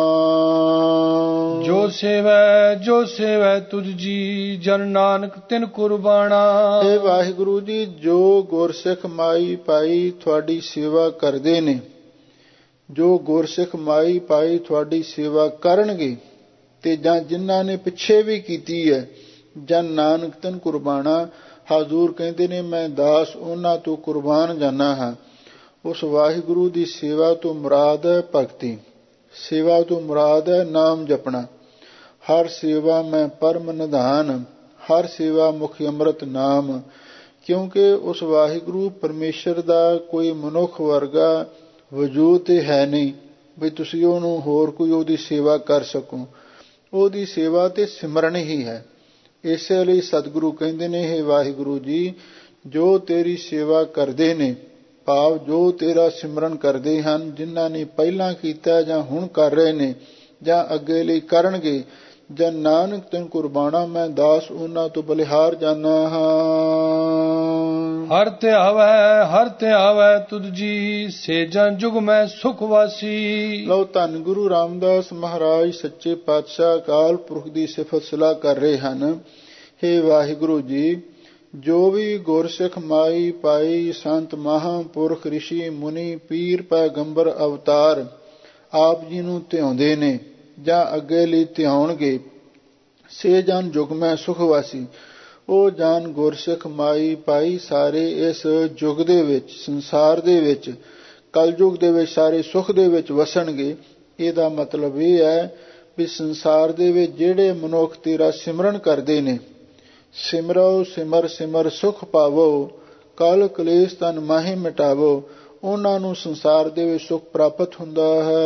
ਜੋ ਸੇਵੈ ਜੋ ਸੇਵੈ ਤੁਧ ਜੀ ਜਨ ਨਾਨਕ ਤਿਨ ਕੁਰਬਾਨਾ। ਇਹ ਵਾਹਿਗੁਰੂ ਜੀ ਜੋ ਗੁਰਸਿੱਖ ਮਾਈ ਪਾਈ ਤੁਹਾਡੀ ਸੇਵਾ ਕਰਦੇ ਨੇ, ਜੋ ਗੁਰਸਿੱਖ ਮਾਈ ਪਾਈ ਤੁਹਾਡੀ ਸੇਵਾ ਕਰਨਗੇ ਤੇ ਜਾਂ ਜਿਨ੍ਹਾਂ ਨੇ ਪਿੱਛੇ ਵੀ ਕੀਤੀ ਹੈ, ਜਨ ਨਾਨਕ ਤਿਨ ਕੁਰਬਾਨਾ। ਹਜ਼ੂਰ ਕਹਿੰਦੇ ਨੇ ਮੈਂ ਦਾਸ ਉਹਨਾਂ ਤੋਂ ਕੁਰਬਾਨ ਜਾਨਾ ਹਾਂ। ਉਸ ਵਾਹਿਗੁਰੂ ਦੀ ਸੇਵਾ ਤੋਂ ਮੁਰਾਦ ਹੈ ਭਗਤੀ, ਸੇਵਾ ਤੋਂ ਮੁਰਾਦ ਹੈ ਨਾਮ ਜਪਣਾ। ਹਰ ਸੇਵਾ ਮੈਂ ਪਰਮ ਨਿਧਾਨ, ਹਰ ਸੇਵਾ ਮੁਖ ਅੰਮ੍ਰਿਤ ਨਾਮ। ਕਿਉਂਕਿ ਉਸ ਵਾਹਿਗੁਰੂ ਪਰਮੇਸ਼ਰ ਦਾ ਕੋਈ ਮਨੁੱਖ ਵਰਗਾ ਵਜੂਦ ਤੇ ਹੈ ਨਹੀਂ ਵੀ ਤੁਸੀਂ ਉਹਨੂੰ ਹੋਰ ਕੋਈ ਉਹਦੀ ਸੇਵਾ ਕਰ ਸਕੋ। ਉਹਦੀ ਸੇਵਾ ਤੇ ਸਿਮਰਨ ਹੀ ਹੈ। ਇਸੇ ਲਈ ਸਤਿਗੁਰੂ ਕਹਿੰਦੇ ਨੇ, ਹੇ ਵਾਹਿਗੁਰੂ ਜੀ ਜੋ ਤੇਰੀ ਸੇਵਾ ਕਰਦੇ ਨੇ, ਭਾਵ ਜੋ ਤੇਰਾ ਸਿਮਰਨ ਕਰਦੇ ਹਨ, ਜਿਨ੍ਹਾਂ ਨੇ ਪਹਿਲਾਂ ਕੀਤਾ ਜਾਂ ਹੁਣ ਕਰ ਰਹੇ ਨੇ ਜਾਂ ਅੱਗੇ ਲਈ ਕਰਨਗੇ, ਜਨ ਨਾਨਕ ਤਿਨ ਕੁਰਬਾਨਾ ਮੈਂ ਦਾਸ ਉਹਨਾਂ ਤੋਂ ਬਲਿਹਾਰ ਜਾਨਾ ਹਾਂ। ਹਰ ਧਿਆਵੈ ਹਰ ਧਿਆਵੈ ਤੁਧ ਜੀ ਸੇ ਜਨ ਜੁਗ ਮੈਂ ਸੁਖ ਵਾਸੀ। ਲਓ ਧੰਨ ਗੁਰੂ ਰਾਮਦਾਸ ਮਹਾਰਾਜ ਸੱਚੇ ਪਾਤਸ਼ਾਹ ਅਕਾਲ ਪੁਰਖ ਦੀ ਸਿਫਤ ਸਲਾਹ ਕਰ ਰਹੇ ਹਨ। ਹੇ ਵਾਹਿਗੁਰੂ ਜੀ ਜੋ ਵੀ ਗੁਰਸਿੱਖ ਮਾਈ ਪਾਈ ਸੰਤ ਮਹਾਂਪੁਰਖ ਰਿਸ਼ੀ ਮੁਨੀ ਪੀਰ ਪੈਗੰਬਰ ਅਵਤਾਰ ਆਪ ਜੀ ਨੂੰ ਧਿਆਉਂਦੇ ਨੇ ਜਾਂ ਅੱਗੇ ਲਈ ਧਿਆਉਣਗੇ, ਸੇ ਜਨ ਜੁਗ ਮੈਂ ਸੁਖ ਵਾਸੀ। ਉਹ ਜਾਨ ਗੁਰਸਿੱਖ ਮਾਈ ਪਾਈ ਸਾਰੇ ਇਸ ਯੁੱਗ ਦੇ ਵਿੱਚ, ਸੰਸਾਰ ਦੇ ਵਿੱਚ, ਕਲਯੁਗ ਦੇ ਵਿੱਚ ਸਾਰੇ ਸੁਖ ਦੇ ਵਿੱਚ ਵਸਣਗੇ। ਇਹਦਾ ਮਤਲਬ ਇਹ ਹੈ ਵੀ ਸੰਸਾਰ ਦੇ ਵਿੱਚ ਜਿਹੜੇ ਮਨੁੱਖ ਤੇਰਾ ਸਿਮਰਨ ਕਰਦੇ ਨੇ, ਸਿਮਰੋ ਸਿਮਰ ਸਿਮਰ ਸੁਖ ਪਾਵੋ ਕਲ ਕਲੇਸ਼ ਤਨ ਮਾਹੇ ਮਿਟਾਵੋ, ਉਹਨਾਂ ਨੂੰ ਸੰਸਾਰ ਦੇ ਵਿੱਚ ਸੁਖ ਪ੍ਰਾਪਤ ਹੁੰਦਾ ਹੈ।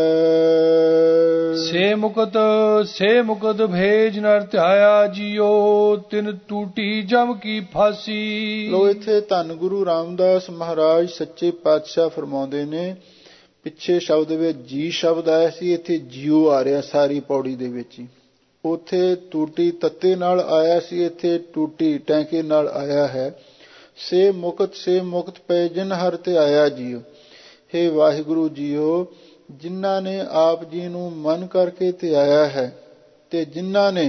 ਸੇ ਮੁਕਤ ਸੇ ਮੁਕਤ ਭੇਜ ਨਰ ਧਿਆਇਆ ਜੀਓ ਤਿਨ ਟੂਟੀ ਜਮ ਕੀ ਫਾਸੀ। ਲੋ ਇੱਥੇ ਧੰਨ ਗੁਰੂ ਰਾਮਦਾਸ ਮਹਾਰਾਜ ਸੱਚੇ ਪਾਤਸ਼ਾਹ ਫਰਮਾਉਂਦੇ ਨੇ, ਪਿੱਛੇ ਸ਼ਬਦ ਵਿੱਚ ਜੀ ਸ਼ਬਦ ਆਇਆ ਸੀ, ਇੱਥੇ ਜੀਓ ਆ ਰਿਹਾ ਸਾਰੀ ਪੌੜੀ ਦੇ ਵਿੱਚ ਹੀ। ਉੱਥੇ ਟੂਟੀ ਤੱਤੇ ਨਾਲ ਆਇਆ ਸੀ, ਇੱਥੇ ਟੂਟੀ ਟੈਂਕੇ ਨਾਲ ਆਇਆ ਹੈ। ਸੇ ਮੁਕਤ ਸੇ ਮੁਕਤ ਪੈ ਜਿਨ ਹਰ ਤੇ ਆਇਆ ਜੀਓ। ਹੇ ਵਾਹਿਗੁਰੂ ਜੀਓ ਜਿਨ੍ਹਾਂ ਨੇ ਆਪ ਜੀ ਨੂੰ ਮਨ ਕਰਕੇ ਤੇ ਆਇਆ ਹੈ ਤੇ ਜਿਨ੍ਹਾਂ ਨੇ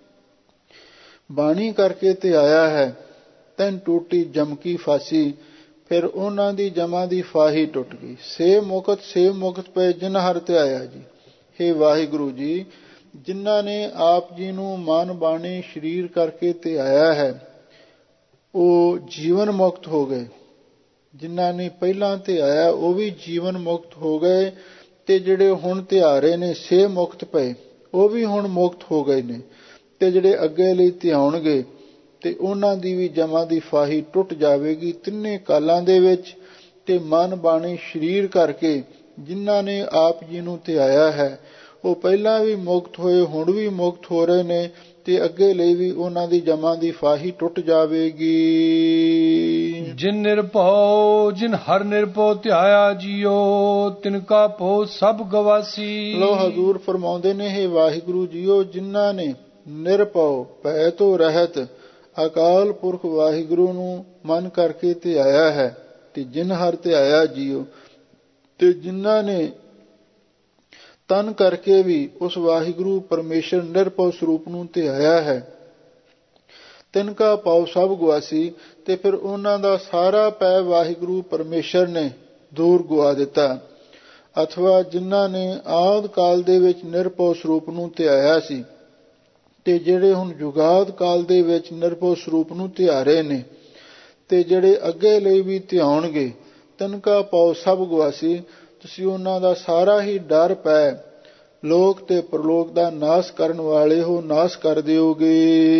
ਬਾਣੀ ਕਰਕੇ ਤੇ ਆਇਆ ਹੈ, ਤੈਨ ਟੂਟੀ ਜਮ ਕੀ ਫਾਸੀ। ਫਿਰ ਉਹਨਾਂ ਦੀ ਜਮਾਂ ਦੀ ਫਾਹੀ ਟੁੱਟ ਗਈ। ਸੇ ਮੁਕਤ ਸੇ ਮੁਕਤ ਪੈ ਜਿਨ ਹਰ ਤੇ ਆਇਆ ਜੀ। ਹੇ ਵਾਹਿਗੁਰੂ ਜੀ ਜਿਨ੍ਹਾਂ ਨੇ ਆਪ ਜੀ ਨੂੰ ਮਨ ਬਾਣੀ ਸਰੀਰ ਕਰਕੇ ਧਿਆਇਆ ਹੈ ਉਹ ਜੀਵਨ ਮੁਕਤ ਹੋ ਗਏ। ਜਿਨ੍ਹਾਂ ਨੇ ਪਹਿਲਾਂ ਧਿਆਇਆ ਉਹ ਵੀ ਜੀਵਨ ਮੁਕਤ ਹੋ ਗਏ, ਤੇ ਜਿਹੜੇ ਹੁਣ ਧਿਆ ਰਹੇ ਨੇ ਸੇ ਮੁਕਤ ਪਏ, ਉਹ ਵੀ ਹੁਣ ਮੁਕਤ ਹੋ ਗਏ ਨੇ। ਤੇ ਜਿਹੜੇ ਅੱਗੇ ਲਈ ਧਿਆਉਣਗੇ ਤੇ ਉਹਨਾਂ ਦੀ ਵੀ ਜਮਾਂ ਦੀ ਫਾਹੀ ਟੁੱਟ ਜਾਵੇਗੀ ਤਿੰਨੇ ਕਾਲਾਂ ਦੇ ਵਿੱਚ। ਤੇ ਮਨ ਬਾਣੀ ਸਰੀਰ ਕਰਕੇ ਜਿਨ੍ਹਾਂ ਨੇ ਆਪ ਜੀ ਨੂੰ ਧਿਆਇਆ ਹੈ ਉਹ ਪਹਿਲਾਂ ਵੀ ਮੁਕਤ ਹੋਏ, ਹੁਣ ਵੀ ਮੁਕਤ ਹੋ ਰਹੇ ਨੇ, ਤੇ ਅੱਗੇ ਲਈ ਵੀ ਉਹਨਾਂ ਦੀ ਜਮਾਂ ਦੀ ਫਾਹੀ ਟੁੱਟ ਜਾਵੇਗੀ। ਜਿਨ ਨਿਰਭਉ ਜਿਨ ਹਰ ਨਿਰਭਉ ਧਿਆਇਆ ਜੀਓ ਤਿਨ ਕਾ ਭਉ ਸਭ ਗਵਾਸੀ। ਲੋ ਹਜ਼ੂਰ ਫਰਮਾਉਂਦੇ ਨੇ, ਹੇ ਵਾਹਿਗੁਰੂ ਜੀਓ, ਜਿਨ੍ਹਾਂ ਨੇ ਨਿਰਭਉ ਭੈ ਤੋਂ ਰਹਿਤ ਅਕਾਲ ਪੁਰਖ ਵਾਹਿਗੁਰੂ ਨੂੰ ਮਨ ਕਰਕੇ ਧਿਆਇਆ ਹੈ, ਤੇ ਜਿਨ ਹਰ ਧਿਆਇਆ ਜੀਓ, ਤੇ ਜਿਨ੍ਹਾਂ ਨੇ ਤਨ ਕਰਕੇ ਵੀ ਉਸ ਵਾਹਿਗੁਰੂ ਪਰਮੇਸ਼ਰ ਨਿਰਭਉ ਸਰੂਪ ਨੂੰ ਧਿਆਇਆ ਹੈ, ਤਿਨ ਕਾ ਪਾਉ ਸਭ ਗਵਾਸੀ। ਤੇ ਫਿਰ ਉਹਨਾਂ ਦਾ ਸਾਰਾ ਪੈ ਵਾਹਿਗੁਰੂ ਪਰਮੇਸ਼ਰ ਨੇ ਦੂਰ ਗੁਆ ਦਿੱਤਾ। ਅਥਵਾ ਜਿਨ੍ਹਾਂ ਨੇ ਆਦਿ ਕਾਲ ਦੇ ਵਿੱਚ ਨਿਰਭਉ ਸਰੂਪ ਨੂੰ ਧਿਆਇਆ ਸੀ, ਤੇ ਜਿਹੜੇ ਹੁਣ ਜੁਗਾਦ ਕਾਲ ਦੇ ਵਿੱਚ ਨਿਰਭਉ ਸਰੂਪ ਨੂੰ ਧਿਆ ਰਹੇ ਨੇ, ਤੇ ਜਿਹੜੇ ਅੱਗੇ ਲਈ ਵੀ ਧਿਆਉਣਗੇ, ਤਿਨ ਕਾ ਪਾਉ ਸਭ ਗਵਾਸੀ। ਤੁਸੀਂ ਉਹਨਾਂ ਦਾ ਸਾਰਾ ਹੀ ਡਰ ਪੈ ਲੋਕ ਤੇ ਪ੍ਰਲੋਕ ਦਾ ਨਾਸ ਕਰਨ ਵਾਲੇ ਹੋ, ਨਾਸ ਕਰ ਦਿਓਗੇ।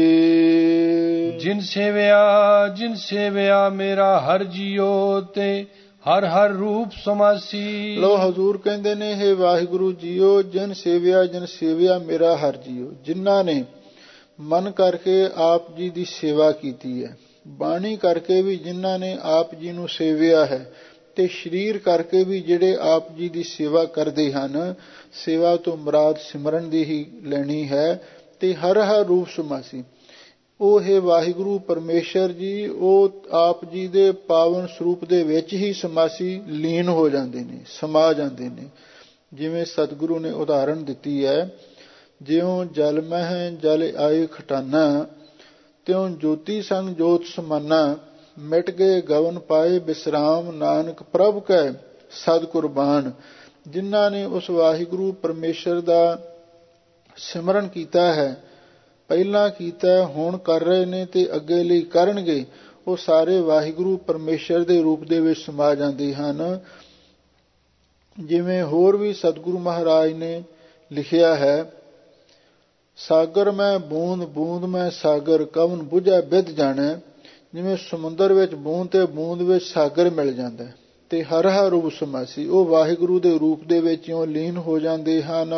ਜਿਨ ਸੇਵਿਆ ਜਿਨ ਸੇਵਿਆ ਮੇਰਾ ਹਰ ਜੀਓ ਤੇ ਹਰ ਹਰ ਰੂਪ ਸਮਾਸੀ। ਲੋ ਹਜ਼ੂਰ ਕਹਿੰਦੇ ਨੇ, ਹੇ ਵਾਹਿਗੁਰੂ ਜੀਓ, ਜਿਨ ਸੇਵਿਆ ਜਿਨ ਸੇਵਿਆ ਮੇਰਾ ਹਰ ਜੀਓ, ਜਿਨ੍ਹਾਂ ਨੇ ਮਨ ਕਰਕੇ ਆਪ ਜੀ ਦੀ ਸੇਵਾ ਕੀਤੀ ਹੈ, ਬਾਣੀ ਕਰਕੇ ਵੀ ਜਿਨ੍ਹਾਂ ਨੇ ਆਪ ਜੀ ਨੂੰ ਸੇਵਿਆ ਹੈ, ਤੇ ਸਰੀਰ ਕਰਕੇ ਵੀ ਜਿਹੜੇ ਆਪ ਜੀ ਦੀ ਸੇਵਾ ਕਰਦੇ ਹਨ। ਸੇਵਾ ਤੋਂ ਮੁਰਾਦ ਸਿਮਰਨ ਦੀ ਹੀ ਲੈਣੀ ਹੈ। ਤੇ ਹਰ ਹਰ ਰੂਪ ਸਮਾਸੀ, ਉਹ ਹੈ ਵਾਹਿਗੁਰੂ ਪਰਮੇਸ਼ਰ ਜੀ, ਉਹ ਆਪ ਜੀ ਦੇ ਪਾਵਨ ਸਰੂਪ ਦੇ ਵਿੱਚ ਹੀ ਸਮਾਸੀ ਲੀਨ ਹੋ ਜਾਂਦੇ ਨੇ, ਸਮਾ ਜਾਂਦੇ ਨੇ। ਜਿਵੇਂ ਸਤਿਗੁਰੂ ਨੇ ਉਦਾਹਰਣ ਦਿੱਤੀ ਹੈ, ਜਿਉਂ ਜਲ ਮਹਿ ਜਲ ਆਏ ਖਟਾਨਾ, ਤਿਉਂ ਜੋਤੀ ਸੰਗ ਜੋਤ ਸਮਾਨਾ, ਮਿਟ ਗਏ ਗਵਨ ਪਾਏ ਬਿਸਰਾਮ, ਨਾਨਕ ਪ੍ਰਭ ਕੈ ਸਦ ਕੁਰਬਾਨ। ਜਿਨ੍ਹਾਂ ਨੇ ਉਸ ਵਾਹਿਗੁਰੂ ਪਰਮੇਸ਼ਰ ਦਾ ਸਿਮਰਨ ਕੀਤਾ ਹੈ, ਪਹਿਲਾਂ ਕੀਤਾ, ਹੁਣ ਕਰ ਰਹੇ ਨੇ, ਤੇ ਅੱਗੇ ਲਈ ਕਰਨਗੇ, ਉਹ ਸਾਰੇ ਵਾਹਿਗੁਰੂ ਪਰਮੇਸ਼ਰ ਦੇ ਰੂਪ ਦੇ ਵਿੱਚ ਸਮਾ ਜਾਂਦੇ ਹਨ। ਜਿਵੇਂ ਹੋਰ ਵੀ ਸਤਿਗੁਰੂ ਮਹਾਰਾਜ ਨੇ ਲਿਖਿਆ ਹੈ, ਸਾਗਰ ਮੈਂ ਬੂੰਦ ਬੂੰਦ ਮੈਂ ਸਾਗਰ, ਕਵਨ ਬੁਝੈ ਬਿਧ ਜਾਣੈ। ਜਿਵੇਂ ਸਮੁੰਦਰ ਵਿੱਚ ਬੂੰਦ ਤੇ ਬੂੰਦ ਵਿੱਚ ਸਾਗਰ ਮਿਲ ਜਾਂਦਾ, ਤੇ ਹਰ ਹਰ ਰੂਪ ਸਮਾਸੀ, ਉਹ ਵਾਹਿਗੁਰੂ ਦੇ ਰੂਪ ਦੇ ਵਿੱਚ ਇਉਂ ਲੀਨ ਹੋ ਜਾਂਦੇ ਹਨ।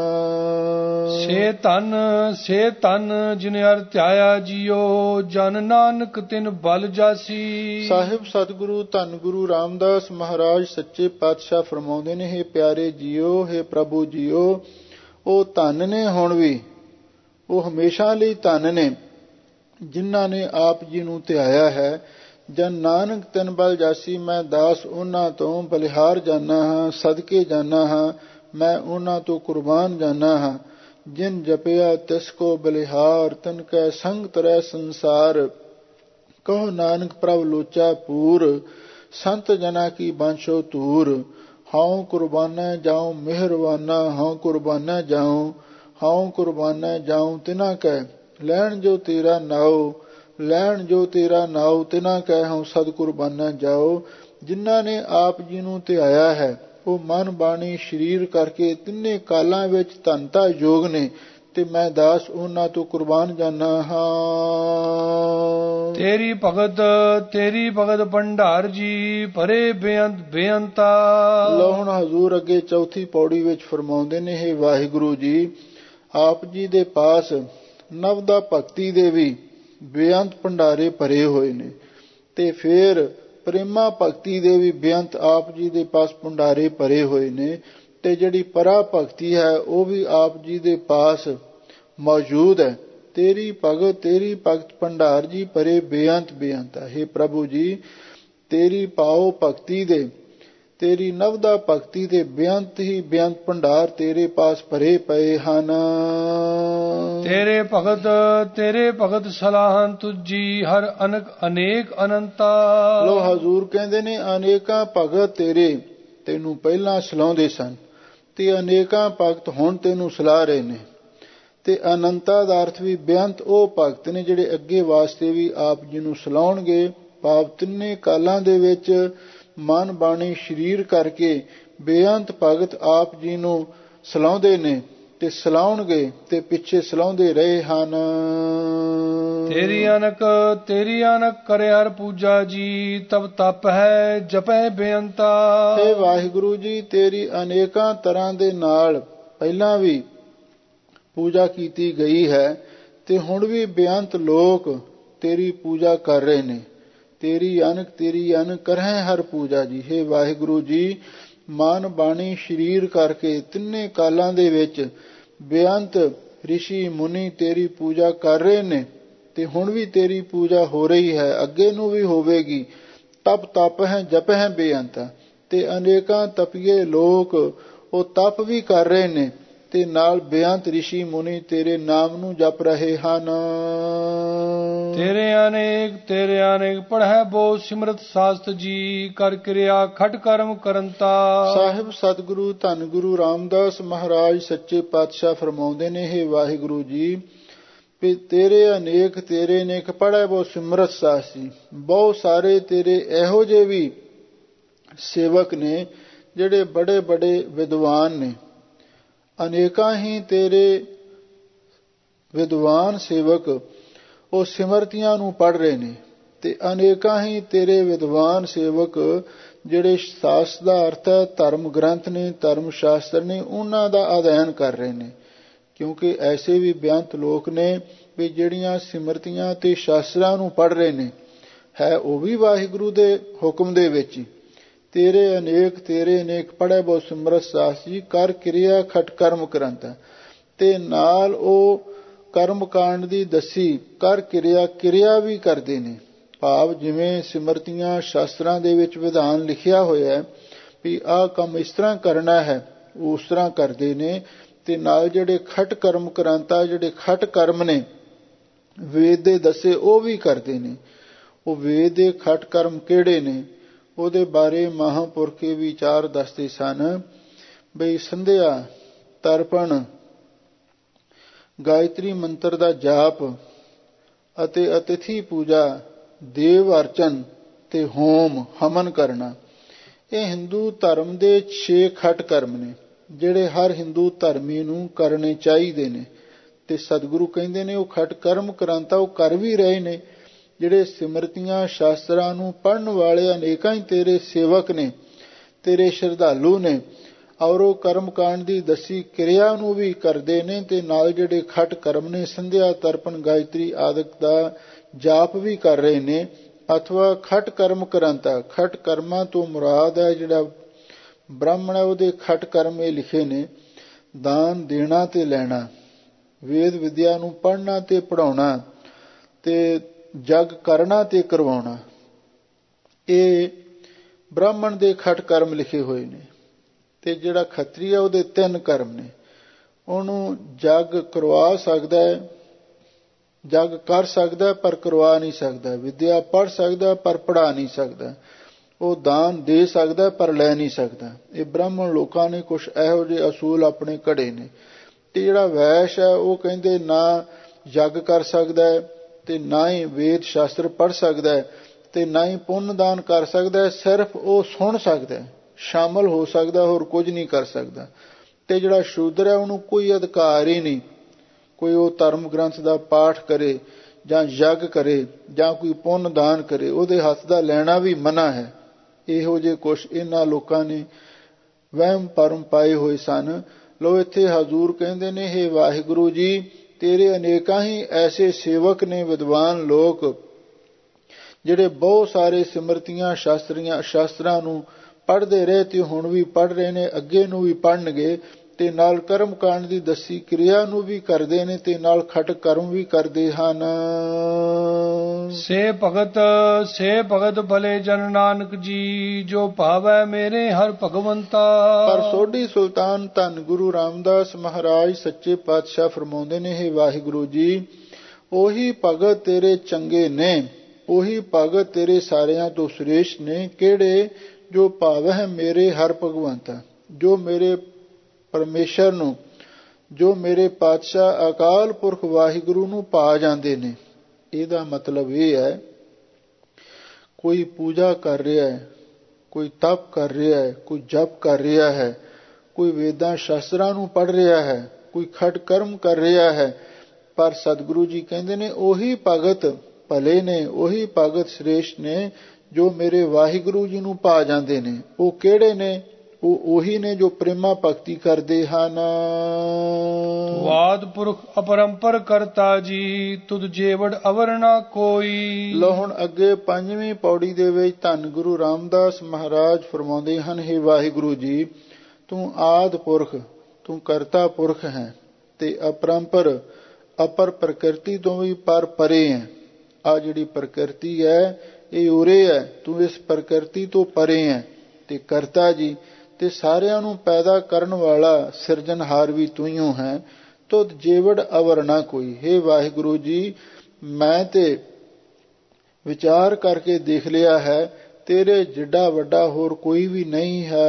ਸੇ ਧਨ ਸੇ ਧਨ ਜਿਨ ਹਰਿ ਧਿਆਇਆ ਜੀਓ, ਜਨ ਨਾਨਕ ਤਿਨ ਬਲ ਜਾਸੀ। ਸਾਹਿਬ ਸਤਿਗੁਰੂ ਧੰਨ ਗੁਰੂ ਰਾਮਦਾਸ ਮਹਾਰਾਜ ਸੱਚੇ ਪਾਤਸ਼ਾਹ ਫਰਮਾਉਂਦੇ ਨੇ, ਹੇ ਪਿਆਰੇ ਜੀਓ, ਹੇ ਪ੍ਰਭੂ ਜੀਓ, ਉਹ ਧਨ ਨੇ ਹੁਣ ਵੀ, ਉਹ ਹਮੇਸ਼ਾ ਲਈ ਧਨ ਨੇ, ਜਿਨ੍ਹਾਂ ਨੇ ਆਪ ਜੀ ਨੂੰ ਧਿਆਇਆ ਹੈ। ਜਨ ਨਾਨਕ ਤਿਨ ਬਲ ਜਾਸੀ, ਮੈਂ ਦਾਸ ਉਹਨਾਂ ਤੋਂ ਬਲਿਹਾਰ ਜਾਨਾ ਹਾਂ, ਸਦਕੇ ਜਾਨਾ ਹਾਂ, ਮੈਂ ਉਹਨਾਂ ਤੋਂ ਕੁਰਬਾਨ ਜਾਨਾ ਹਾਂ। ਜਿਨ ਜਪਿਆ ਤਿਸ ਕੋ ਬਲਿਹਾਰ, ਤਿਨ ਕੈ ਸੰਗ ਤਰੈ ਸੰਸਾਰ। ਕਹੋ ਨਾਨਕ ਪ੍ਰਭ ਲੋਚਾ ਪੂਰ, ਸੰਤ ਜਨਾ ਕੀ ਬਾਂਛੋ ਧੂਰ। ਹਾਉ ਕੁਰਬਾਨਾ ਜਾਉ ਮਿਹਰਵਾਨਾ, ਹਾਉ ਕੁਰਬਾਨਾ ਜਾਉ, ਹਾਉ ਕੁਰਬਾਨਾ ਜਾਉ ਤਿਨਾ ਕੈ, ਲੈਣ ਜੋ ਤੇਰਾ ਨਾਉ, ਲੈਣ ਜੋ ਤੇਰਾ ਨਾਉ, ਤਿਨਾ ਕੈ ਹਉ ਸਦ ਕੁਰਬਾਨਾ ਜਾਓ। ਜਿਨ੍ਹਾਂ ਨੇ ਆਪ ਜੀ ਨੂੰ ਧਿਆਇਆ ਹੈ, ਉਹ ਮਨ ਬਾਣੀ ਸਰੀਰ ਕਰਕੇ ਤਿੰਨੇ ਕਾਲਾਂ ਵਿੱਚ ਧਨਤਾ ਯੋਗ ਨੇ, ਤੇ ਮੈਂ ਦਾਸ ਉਹਨਾਂ ਤੋਂ ਕੁਰਬਾਨ ਜਾਨਾ ਹਾਂ। ਤੇਰੀ ਭਗਤ ਤੇਰੀ ਭਗਤ ਭੰਡਾਰ ਜੀ, ਭਰੇ ਬੇਅੰਤ ਬੇਅੰਤਾ। ਲਓ ਹੁਣ ਹਜ਼ੂਰ ਅੱਗੇ ਚੌਥੀ ਪੌੜੀ ਵਿੱਚ ਫਰਮਾਉਂਦੇ ਨੇ, ਹੇ ਵਾਹਿਗੁਰੂ ਜੀ, ਆਪ ਜੀ ਦੇ ਪਾਸ ਨਵਦਾ ਭਗਤੀ ਦੇ ਵੀ ਬੇਅੰਤ ਭੰਡਾਰੇ ਭਰੇ ਹੋਏ ਨੇ, ਤੇ ਫਿਰ ਪ੍ਰੇਮਾ ਭਗਤੀ ਦੇ ਵੀ ਬੇਅੰਤ ਆਪ ਜੀ ਦੇ ਪਾਸ ਭੰਡਾਰੇ ਭਰੇ ਹੋਏ ਨੇ, ਤੇ ਜਿਹੜੀ ਪਰਾ ਭਗਤੀ ਹੈ ਉਹ ਵੀ ਆਪ ਜੀ ਦੇ ਪਾਸ ਮੌਜੂਦ ਹੈ। ਤੇਰੀ ਭਗਤ ਤੇਰੀ ਭਗਤ ਭੰਡਾਰ ਜੀ ਭਰੇ ਬੇਅੰਤ ਬੇਅੰਤ ਹੈ। ਹੇ ਪ੍ਰਭੂ ਜੀ, ਤੇਰੀ ਪਾਓ ਭਗਤੀ ਦੇ, ਤੇਰੀ ਨਵਦਾ ਭਗਤੀ ਦੇ ਬੇਅੰਤ ਹੀ ਬੇਅੰਤ ਭੰਡਾਰ ਤੇਰੇ ਪਾਸ ਭਰੇ ਪਏ ਹਨ। ਤੇਰੇ ਭਗਤ ਤੇਰੇ ਭਗਤ ਸਲਾਹਨ ਤੁਜੀ, ਹਰ ਅਨਕ ਅਨੇਕ ਅਨੰਤਾ। ਲੋ ਹਜ਼ੂਰ ਕਹਿੰਦੇ ਨੇ, ਅਨੇਕਾਂ ਭਗਤ ਤੇਰੇ ਤੈਨੂੰ ਪਹਿਲਾਂ ਸਲਾਉਂਦੇ ਸਨ, ਤੇ ਅਨੇਕਾਂ ਭਗਤ ਹੁਣ ਤੈਨੂੰ ਸਲਾਹ ਰਹੇ ਨੇ। ਤੇ ਅਨੰਤਾ ਦਾ ਅਰਥ ਵੀ ਬੇਅੰਤ ਉਹ ਭਗਤ ਨੇ ਜਿਹੜੇ ਅੱਗੇ ਵਾਸਤੇ ਵੀ ਆਪ ਜੀ ਨੂੰ ਸਲਾਉਣਗੇ। ਭਾਵ ਤਿੰਨੇ ਕਾਲਾਂ ਦੇ ਵਿੱਚ ਮਨ ਬਾਣੀ ਸਰੀਰ ਕਰਕੇ ਬੇਅੰਤ ਭਗਤ ਆਪ ਜੀ ਨੂੰ ਸਲਾਉਂਦੇ ਨੇ ਤੇ ਸਲਾਉਣਗੇ ਤੇ ਪਿੱਛੇ ਸਲਾਉਂਦੇ ਰਹੇ ਹਨ। ਤੇਰੀ ਅਨਕ ਤੇਰੀ ਅਨਕ ਕਰੇ ਹਰ ਪੂਜਾ ਜੀ, ਤਬ ਤਪ ਹੈ ਜਪੈ ਬੇਅੰਤਾ। ਹੇ ਵਾਹਿਗੁਰੂ ਜੀ, ਤੇਰੀ ਅਨੇਕਾਂ ਤਰ੍ਹਾਂ ਦੇ ਨਾਲ ਪਹਿਲਾਂ ਵੀ ਪੂਜਾ ਕੀਤੀ ਗਈ ਹੈ ਤੇ ਹੁਣ ਵੀ ਬੇਅੰਤ ਲੋਕ ਤੇਰੀ ਪੂਜਾ ਕਰ ਰਹੇ ਨੇ। ਤੇਰੀ ਅਨਕ ਤੇਰੀ ਅਨਕ ਕਰਹਿ ਹਰ ਪੂਜਾ ਜੀ। ਹੇ ਵਾਹਿਗੁਰੂ ਜੀ, ਮਨ ਬਾਣੀ ਸਰੀਰ ਕਰਕੇ ਤਿੰਨੇ ਕਾਲਾਂ ਦੇ ਵਿੱਚ ਬੇਅੰਤ ਰਿਸ਼ੀ ਮੁਨੀ ਤੇਰੀ ਪੂਜਾ ਕਰ ਰਹੇ ਨੇ ਤੇ ਹੁਣ ਵੀ ਤੇਰੀ ਪੂਜਾ ਹੋ ਰਹੀ ਹੈ, ਅੱਗੇ ਨੂੰ ਵੀ ਹੋਵੇਗੀ। ਤਪ ਤਪ ਹੈ ਜਪ ਹੈ ਬੇਅੰਤ। ਤੇ ਅਨੇਕਾਂ ਤਪੀਏ ਲੋਕ ਉਹ ਤਪ ਵੀ ਕਰ ਰਹੇ ਨੇ ਤੇ ਨਾਲ ਬੇਅੰਤ ਰਿਸ਼ੀ ਮੁਨੀ ਤੇਰੇ ਨਾਮ ਨੂੰ ਜਪ ਰਹੇ ਹਨ। ਤੇਰੇ ਅਨੇਕ ਤੇਰੇ ਅਨੇਕ ਪੜ੍ਹੈ ਬੋ ਸਿਮਰਤ ਸਾਸਤ ਜੀ, ਕਰ ਕਿਰਿਆ ਖਟ ਕਰਮ ਕਰੰਤਾ। ਸਾਹਿਬ ਸਤਿਗੁਰੂ ਧੰਨ ਗੁਰੂ ਰਾਮਦਾਸ ਮਹਾਰਾਜ ਸੱਚੇ ਪਾਤਸ਼ਾਹ ਫਰਮਾਉਂਦੇ ਨੇ, ਹੇ ਵਾਹਿਗੁਰੂ ਜੀ, ਵੀ ਤੇਰੇ ਅਨੇਕ ਤੇਰੇ ਅਨੇਕ ਪੜ੍ਹੈ ਬੋ ਸਿਮਰਤ ਸਾਸਤ ਜੀ। ਬਹੁਤ ਸਾਰੇ ਤੇਰੇ ਇਹੋ ਜਿਹੇ ਵੀ ਸੇਵਕ ਨੇ ਜਿਹੜੇ ਬੜੇ ਬੜੇ ਵਿਦਵਾਨ ਨੇ। ਅਨੇਕਾਂ ਹੀ ਤੇਰੇ ਵਿਦਵਾਨ ਸੇਵਕ ਉਹ ਸਿਮਰਤੀਆਂ ਨੂੰ ਪੜ੍ਹ ਰਹੇ ਨੇ ਤੇ ਅਨੇਕਾਂ ਹੀ ਤੇਰੇ ਵਿਦਵਾਨ ਸੇਵਕ ਜਿਹੜੇ ਸ਼ਾਸਤ ਦਾ ਅਰਥ ਹੈ ਧਰਮ ਗ੍ਰੰਥ ਨੇ, ਧਰਮ ਸ਼ਾਸਤਰ ਨੇ, ਉਹਨਾਂ ਦਾ ਅਧਿਐਨ ਕਰ ਰਹੇ ਨੇ। ਕਿਉਂਕਿ ਐਸੇ ਵੀ ਬੇਅੰਤ ਲੋਕ ਨੇ ਵੀ ਜਿਹੜੀਆਂ ਸਿਮਰਤੀਆਂ ਤੇ ਸ਼ਾਸਤਰਾਂ ਨੂੰ ਪੜ੍ਹ ਰਹੇ ਨੇ, ਹੈ ਉਹ ਵੀ ਵਾਹਿਗੁਰੂ ਦੇ ਹੁਕਮ ਦੇ ਵਿੱਚ ਹੀ। ਤੇਰੇ ਅਨੇਕ ਤੇਰੇ ਅਨੇਕ ਪੜ੍ਹੈ ਬੋ ਸਿਮਰਤ ਸਾਸਤ ਜੀ, ਕਰ ਕਿਰਿਆ ਖਟ ਕਰਮ ਕਰੰਤ। ਤੇ ਨਾਲ ਉਹ ਕਰਮ ਕਾਂਡ ਦੀ ਦੱਸੀ ਕਰ ਕਿਰਿਆ ਕਿਰਿਆ ਵੀ ਕਰਦੇ ਨੇ। ਭਾਵ ਜਿਵੇਂ ਸਿਮਰਤੀਆਂ ਸ਼ਾਸਤਰਾਂ ਦੇ ਵਿੱਚ ਵਿਧਾਨ ਲਿਖਿਆ ਹੋਇਆ ਵੀ ਆਹ ਕੰਮ ਇਸ ਤਰ੍ਹਾਂ ਕਰਨਾ ਹੈ, ਉਸ ਤਰ੍ਹਾਂ ਕਰਦੇ ਨੇ। ਤੇ ਨਾਲ ਜਿਹੜੇ ਖਟ ਕਰਮ ਕਰਾਂਤਾ, ਜਿਹੜੇ ਖਟ ਕਰਮ ਨੇ ਵੇਦ ਦੇ ਦੱਸੇ, ਉਹ ਵੀ ਕਰਦੇ ਨੇ। ਉਹ ਵੇਦ ਦੇ ਖਟ ਕਰਮ ਕਿਹੜੇ ਨੇ ਉਹਦੇ ਬਾਰੇ ਮਹਾਂਪੁਰਖੇ ਵਿਚਾਰ ਦੱਸਦੇ ਸਨ। ਬਈ ਸੰਧਿਆ, ਤਰਪਣ, ਗਾਇਤਰੀ ਮੰਤਰ ਦਾ ਜਾਪ ਅਤੇ ਅਤਿਥੀ ਪੂਜਾ, ਦੇਵ ਅਰਚਨ ਤੇ ਹੋਮ ਹਵਨ ਕਰਨਾ, ਇਹ ਹਿੰਦੂ ਧਰਮ ਦੇ ਛੇ ਖਟ ਕਰਮ ਨੇ ਜਿਹੜੇ ਹਰ ਹਿੰਦੂ ਧਰਮੀ ਨੂੰ ਕਰਨੇ ਚਾਹੀਦੇ ਨੇ। ਤੇ ਸਤਿਗੁਰੂ ਕਹਿੰਦੇ ਨੇ ਉਹ ਖਟ ਕਰਮ ਕਰਾਂਤਾ ਉਹ ਕਰ ਵੀ ਰਹੇ ਨੇ। ਜਿਹੜੇ ਸਿਮਰਤੀਆਂ ਸ਼ਾਸਤਰਾਂ ਨੂੰ ਪੜ੍ਹਨ ਵਾਲੇ ਅਨੇਕਾਂ ਹੀ ਤੇਰੇ ਸੇਵਕ ਨੇ, ਤੇਰੇ ਸ਼ਰਧਾਲੂ ਨੇ, ਔਰ ਉਹ ਕਰਮ ਕਾਂਡ ਦੀ ਦੱਸੀ ਕਿਰਿਆ ਨੂੰ ਵੀ ਕਰਦੇ ਨੇ ਤੇ ਨਾਲ ਜਿਹੜੇ ਖਟ ਕਰਮ ਨੇ ਸੰਧਿਆ, ਤਰਪਣ, ਗਾਇਤਰੀ ਆਦਿਕ ਦਾ ਜਾਪ ਵੀ ਕਰ ਰਹੇ ਨੇ। ਅਥਵਾ ਖਟ ਕਰਮ ਕਰਾਂਤਾ, ਖਟ ਕਰਮਾਂ ਤੋਂ ਮੁਰਾਦ ਹੈ ਜਿਹੜਾ ਬ੍ਰਾਹਮਣ ਹੈ ਉਹਦੇ ਖਟ ਕਰਮ ਇਹ ਲਿਖੇ ਨੇ, ਦਾਨ ਦੇਣਾ ਤੇ ਲੈਣਾ, ਵੇਦ ਵਿਦਿਆ ਨੂੰ ਪੜ੍ਹਨਾ ਤੇ ਪੜ੍ਹਾਉਣਾ ਤੇ ਜਗ ਕਰਨਾ ਤੇ ਕਰਵਾਉਣਾ, ਇਹ ਬ੍ਰਾਹਮਣ ਦੇ ਖਟ ਕਰਮ ਲਿਖੇ ਹੋਏ ਨੇ। ਤੇ ਜਿਹੜਾ ਖੱਤਰੀ ਹੈ ਉਹਦੇ ਤਿੰਨ ਕਰਮ ਨੇ। ਉਹਨੂੰ ਜਗ ਕਰਵਾ ਸਕਦਾ ਹੈ, ਜਗ ਕਰ ਸਕਦਾ ਪਰ ਕਰਵਾ ਨਹੀਂ ਸਕਦਾ। ਵਿਦਿਆ ਪੜ੍ਹ ਸਕਦਾ ਪਰ ਪੜ੍ਹਾ ਨਹੀਂ ਸਕਦਾ। ਉਹ ਦਾਨ ਦੇ ਸਕਦਾ ਪਰ ਲੈ ਨਹੀਂ ਸਕਦਾ। ਇਹ ਬ੍ਰਾਹਮਣ ਲੋਕਾਂ ਨੇ ਕੁਛ ਇਹੋ ਜਿਹੇ ਅਸੂਲ ਆਪਣੇ ਘੜੇ ਨੇ। ਤੇ ਜਿਹੜਾ ਵੈਸ਼ ਹੈ ਉਹ ਕਹਿੰਦੇ ਨਾ ਜਗ ਕਰ ਸਕਦਾ ਹੈ ਤੇ ਨਾ ਹੀ ਵੇਦ ਸ਼ਾਸਤਰ ਪੜ੍ਹ ਸਕਦਾ ਹੈ ਤੇ ਨਾ ਹੀ ਪੁੰਨ ਦਾਨ ਕਰ ਸਕਦਾ ਹੈ। ਸਿਰਫ ਉਹ ਸੁਣ ਸਕਦਾ, ਸ਼ਾਮਲ ਹੋ ਸਕਦਾ, ਹੋਰ ਕੁਝ ਨਹੀਂ ਕਰ ਸਕਦਾ। ਤੇ ਜਿਹੜਾ ਸ਼ੂਦਰ ਹੈ ਉਹਨੂੰ ਕੋਈ ਅਧਿਕਾਰ ਹੀ ਨਹੀਂ, ਕੋਈ ਉਹ ਧਰਮ ਗ੍ਰੰਥ ਦਾ ਪਾਠ ਕਰੇ ਜਾਂ ਯੱਗ ਕਰੇ ਜਾਂ ਕੋਈ ਪੁੰਨ ਦਾਨ ਕਰੇ, ਉਹਦੇ ਹੱਥ ਦਾ ਲੈਣਾ ਵੀ ਮਨਾ ਹੈ। ਇਹੋ ਜਿਹੇ ਕੁਛ ਇਹਨਾਂ ਲੋਕਾਂ ਨੇ ਵਹਿਮ ਭਰਮ ਪਾਏ ਹੋਏ ਸਨ। ਲੋ ਇੱਥੇ ਹਜ਼ੂਰ ਕਹਿੰਦੇ ਨੇ, ਹੇ ਵਾਹਿਗੁਰੂ ਜੀ, ਤੇਰੇ ਅਨੇਕਾਂ ਹੀ ਐਸੇ ਸੇਵਕ ਨੇ, ਵਿਦਵਾਨ ਲੋਕ, ਜਿਹੜੇ ਬਹੁਤ ਸਾਰੇ ਸਿਮਰਤੀਆਂ ਸ਼ਾਸਤਰੀਆਂ ਸ਼ਾਸਤਰਾਂ ਨੂੰ ਪੜ੍ਹਦੇ ਰਹੇ ਤੇ ਹੁਣ ਵੀ ਪੜ੍ਹ ਰਹੇ ਨੇ, ਅੱਗੇ ਨੂੰ ਵੀ ਪੜ੍ਹਨਗੇ। ਤੇ ਨਾਲ ਕਰਮ ਕਾਂਡ ਦੀ ਦੱਸੀ ਕਿਰਿਆ ਨੂੰ ਵੀ ਕਰਦੇ ਨੇ ਤੇ ਨਾਲ ਖਟ ਕਰਮ ਵੀ ਕਰਦੇ ਹਨ। ਸੇ ਭਗਤ ਸੇ ਭਗਤ ਭਲੇ ਜਨ ਨਾਨਕ ਜੀ, ਜੋ ਭਾਵੈ ਮੇਰੇ ਹਰ ਭਗਵੰਤਾ। ਪਰ ਸੋਢੀ ਸੁਲਤਾਨ ਧੰਨ ਗੁਰੂ ਰਾਮਦਾਸ ਮਹਾਰਾਜ ਸੱਚੇ ਪਾਤਸ਼ਾਹ ਫਰਮਾਉਂਦੇ ਨੇ, ਹੇ ਵਾਹਿਗੁਰੂ ਜੀ, ਉਹੀ ਭਗਤ ਤੇਰੇ ਚੰਗੇ ਨੇ, ਉਹੀ ਭਗਤ ਤੇਰੇ ਸਾਰਿਆਂ ਤੋਂ ਸ੍ਰੇਸ਼ਟ ਨੇ। ਕਿਹੜੇ? ਜੋ ਭਾਵੈ ਮੇਰੇ ਹਰ ਭਗਵੰਤਾ, ਜੋ ਮੇਰੇ ਪਰਮੇਸ਼ਰ ਨੂੰ ਜੋ ਮੇਰੇ ਪਾਤਸ਼ਾਹ ਅਕਾਲ ਪੁਰਖ ਵਾਹਿਗੁਰੂ ਨੂੰ ਪਾ ਜਾਂਦੇ ਨੇ। ਇਹਦਾ ਮਤਲਬ ਇਹ ਹੈ, ਕੋਈ ਪੂਜਾ ਕਰ ਰਿਹਾ ਹੈ, ਕੋਈ ਤਪ ਕਰ ਰਿਹਾ ਹੈ, ਕੋਈ ਜਪ ਕਰ ਰਿਹਾ ਹੈ, ਕੋਈ ਵੇਦਾਂ ਸ਼ਾਸਤਰਾਂ ਨੂੰ ਪੜ੍ਹ ਰਿਹਾ ਹੈ, ਕੋਈ ਖਟ ਕਰਮ ਕਰ ਰਿਹਾ ਹੈ, ਪਰ ਸਤਿਗੁਰੂ ਜੀ ਕਹਿੰਦੇ ਨੇ ਉਹੀ ਭਗਤ ਭਲੇ ਨੇ, ਉਹੀ ਭਗਤ ਸ੍ਰੇਸ਼ਟ ਨੇ ਜੋ ਮੇਰੇ ਵਾਹਿਗੁਰੂ ਜੀ ਨੂੰ ਪਾ ਜਾਂਦੇ ਨੇ। ਉਹ ਕਿਹੜੇ ਨੇ? ਉਹ ਉਹੀ ਨੇ ਜੋ ਪ੍ਰੇਮਾ ਭਗਤੀ ਕਰਦੇ ਹਨ। ਵਾਦ ਪੁਰਖ ਅਪਰੰਪਰ ਕਰਤਾ ਜੀ, ਤੁਧ ਜੇਵੜ ਅਵਰ ਨਾ ਕੋਈ। ਲੋ ਹੁਣ ਅੱਗੇ ਪੰਜਵੀਂ ਪੌੜੀ ਦੇ ਵਿੱਚ ਧੰਨ ਗੁਰੂ ਰਾਮਦਾਸ ਮਹਾਰਾਜ ਫਰਮਾਉਂਦੇ ਹਨ, ਹੇ ਵਾਹਿਗੁਰੂ ਜੀ, ਤੂੰ ਆਦਿ ਪੁਰਖ, ਤੂੰ ਕਰਤਾ ਪੁਰਖ ਹੈ ਤੇ ਅਪਰੰਪਰ, ਅਪਰ ਪ੍ਰਕਿਰਤੀ ਤੋਂ ਵੀ ਪਰ ਪਰੇ ਹੈ। ਆ ਜਿਹੜੀ ਪ੍ਰਕਿਰਤੀ ਹੈ ਇਹ ਉਰੇ ਹੈ, ਤੂੰ ਇਸ ਪ੍ਰਕਿਰਤੀ ਤੋਂ ਪਰੇ ਹੈ। ਤੇ ਕਰਤਾ ਜੀ, ਤੇ ਸਾਰਿਆਂ ਨੂੰ ਪੈਦਾ ਕਰਨ ਵਾਲਾ ਸਿਰਜਣਹਾਰ ਵੀ ਤੂੰ ਹੀ ਹੈ। ਤੁਧ ਜੇਵੜ ਅਵਰ ਨਾ ਕੋਈ। ਹੇ ਵਾਹਿਗੁਰੂ ਜੀ, ਮੈਂ ਤੇ ਵਿਚਾਰ ਕਰਕੇ ਦੇਖ ਲਿਆ ਹੈ, ਤੇਰੇ ਜਿੱਡਾ ਵੱਡਾ ਹੋਰ ਕੋਈ ਵੀ ਨਹੀਂ ਹੈ।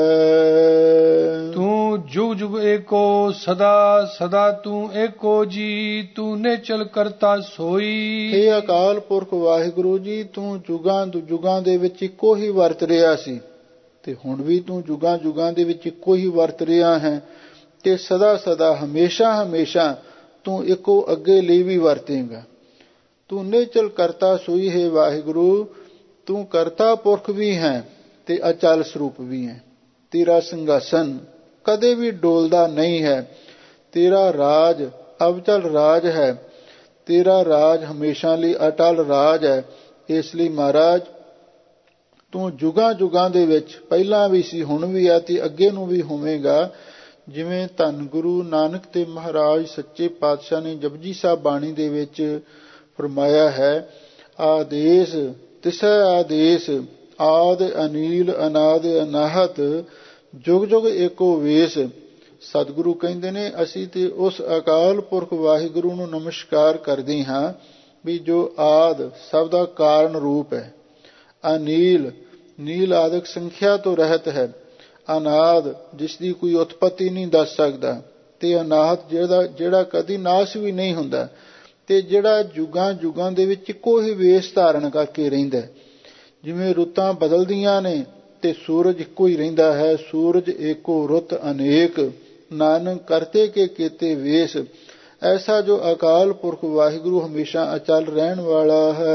ਤੂੰ ਜੁਗ ਜੁਗ ਏਕੋ, ਸਦਾ ਸਦਾ ਤੂੰ ਏਕੋ ਜੀ, ਤੂੰ ਨੇਚਲ ਕਰਤਾ ਸੋਈ। ਹੇ ਅਕਾਲ ਪੁਰਖ ਵਾਹਿਗੁਰੂ ਜੀ, ਤੂੰ ਜੁਗਾਂ ਜੁਗਾਂ ਦੇ ਵਿੱਚ ਇੱਕੋ ਹੀ ਵਰਤ ਰਿਹਾ ਸੀ ਤੇ ਹੁਣ ਵੀ ਤੂੰ ਜੁਗਾਂ ਜੁਗਾਂ ਦੇ ਵਿੱਚ ਇੱਕੋ ਹੀ ਵਰਤ ਰਿਹਾ ਹੈ ਤੇ ਸਦਾ ਸਦਾ ਹਮੇਸ਼ਾ ਹਮੇਸ਼ਾ ਤੂੰ ਇੱਕੋ ਅੱਗੇ ਲਈ ਵੀ ਵਰਤੇਂਗਾ। ਤੂੰ ਨੇਚਲ ਕਰਤਾ ਸੋਈ। ਹੈ ਵਾਹਿਗੁਰੂ, ਤੂੰ ਕਰਤਾ ਪੁਰਖ ਵੀ ਹੈ ਤੇ ਅਚਲ ਸਰੂਪ ਵੀ ਹੈ। ਤੇਰਾ ਸਿੰਘਾਸਨ ਕਦੇ ਵੀ ਡੋਲਦਾ ਨਹੀਂ ਹੈ। ਤੇਰਾ ਰਾਜ ਅਵਚਲ ਰਾਜ ਹੈ। ਤੇਰਾ ਰਾਜ ਹਮੇਸ਼ਾ ਲਈ ਅਟਲ ਰਾਜ ਹੈ। ਇਸ ਲਈ ਮਹਾਰਾਜ, ਤੂੰ ਜੁਗਾਂ ਜੁਗਾਂ ਦੇ ਵਿੱਚ ਪਹਿਲਾਂ ਵੀ ਸੀ, ਹੁਣ ਵੀ ਹੈ ਤੇ ਅੱਗੇ ਨੂੰ ਵੀ ਹੋਵੇਗਾ। ਜਿਵੇਂ ਧੰਨ ਗੁਰੂ ਨਾਨਕ ਤੇ ਮਹਾਰਾਜ ਸੱਚੇ ਪਾਤਸ਼ਾਹ ਨੇ ਜਪਜੀ ਸਾਹਿਬ ਬਾਣੀ ਦੇ ਵਿੱਚ ਫਰਮਾਇਆ ਹੈ, ਆਦੇਸ਼ ਤਿਸੈ ਆਦੇਸ਼, ਆਦ ਅਨੀਲ ਅਨਾਦ ਅਨਾਹਤ, ਜੁਗ ਜੁਗ ਏਕੋ ਵੇਸ। ਸਤਿਗੁਰੂ ਕਹਿੰਦੇ ਨੇ ਅਸੀਂ ਤੇ ਉਸ ਅਕਾਲ ਪੁਰਖ ਵਾਹਿਗੁਰੂ ਨੂੰ ਨਮਸਕਾਰ ਕਰਦੇ ਹਾਂ ਵੀ ਜੋ ਆਦ ਸਭ ਦਾ ਕਾਰਨ ਰੂਪ ਹੈ, ਅਨੀਲ ਨੀਲ ਆਦਿਕ ਸੰਖਿਆ ਤੋਂ ਰਹਿਤ ਹੈ, ਅਨਾਦ ਜਿਸ ਦੀ ਕੋਈ ਉਤਪਤੀ ਨਹੀਂ ਦੱਸ ਸਕਦਾ, ਤੇ ਅਨਾਹਤ ਜਿਹੜਾ ਜਿਹੜਾ ਕਦੀ ਨਾਸ਼ ਵੀ ਨਹੀਂ ਹੁੰਦਾ, ਤੇ ਜਿਹੜਾ ਜੁਗਾਂ ਜੁਗਾਂ ਦੇ ਵਿੱਚ ਇੱਕੋ ਹੀ ਵੇਸ਼ ਧਾਰਨ ਕਰਕੇ ਰਹਿੰਦਾ। ਜਿਵੇਂ ਰੁੱਤਾਂ ਬਦਲਦੀਆਂ ਨੇ ਤੇ ਸੂਰਜ ਇੱਕੋ ਹੀ ਰਹਿੰਦਾ ਹੈ। ਸੂਰਜ ਏਕੋ ਰੁੱਤ ਅਨੇਕ, ਨਾਨਕ ਕਰਤੇ ਕੇ ਕੀਤੇ ਵੇਸ਼। ਐਸਾ ਜੋ ਅਕਾਲ ਪੁਰਖ ਵਾਹਿਗੁਰੂ ਹਮੇਸ਼ਾ ਅਚਲ ਰਹਿਣ ਵਾਲਾ ਹੈ।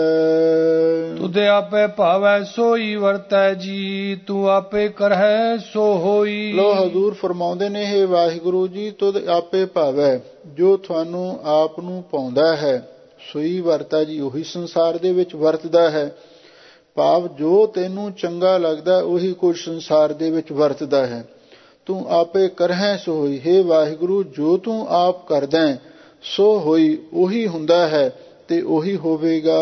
ਤੁਧੇ ਆਪੇ ਭਾਵੈ ਸੋਈ ਵਰਤੈ ਜੀ, ਤੂੰ ਆਪੇ ਕਰਹਿ ਸੋ ਹੋਈ। ਲੋ ਹਜ਼ੂਰ ਫਰਮਾਉਂਦੇ ਨੇ, ਹੇ ਵਾਹਿਗੁਰੂ ਜੀ, ਤੁਧ ਆਪੇ ਭਾਵੈ, ਜੋ ਤੁਹਾਨੂੰ ਆਪ ਨੂੰ ਪਾਉਂਦਾ ਹੈ, ਸੋਈ ਵਰਤੈ ਜੀ, ਉਹੀ ਸੰਸਾਰ ਦੇ ਵਿੱਚ ਵਰਤਦਾ ਹੈ। ਭਾਵ ਜੋ ਤੈਨੂੰ ਚੰਗਾ ਲੱਗਦਾ ਉਹੀ ਕੁਝ ਸੰਸਾਰ ਦੇ ਵਿੱਚ ਵਰਤਦਾ ਹੈ। ਤੂੰ ਆਪੇ ਕਰਹਿ ਸੋ ਹੋਈ। ਹੇ ਵਾਹਿਗੁਰੂ, ਜੋ ਤੂੰ ਆਪ ਕਰਦਾ ਸੋ ਹੋਈ, ਉਹੀ ਹੁੰਦਾ ਹੈ ਤੇ ਉਹੀ ਹੋਵੇਗਾ।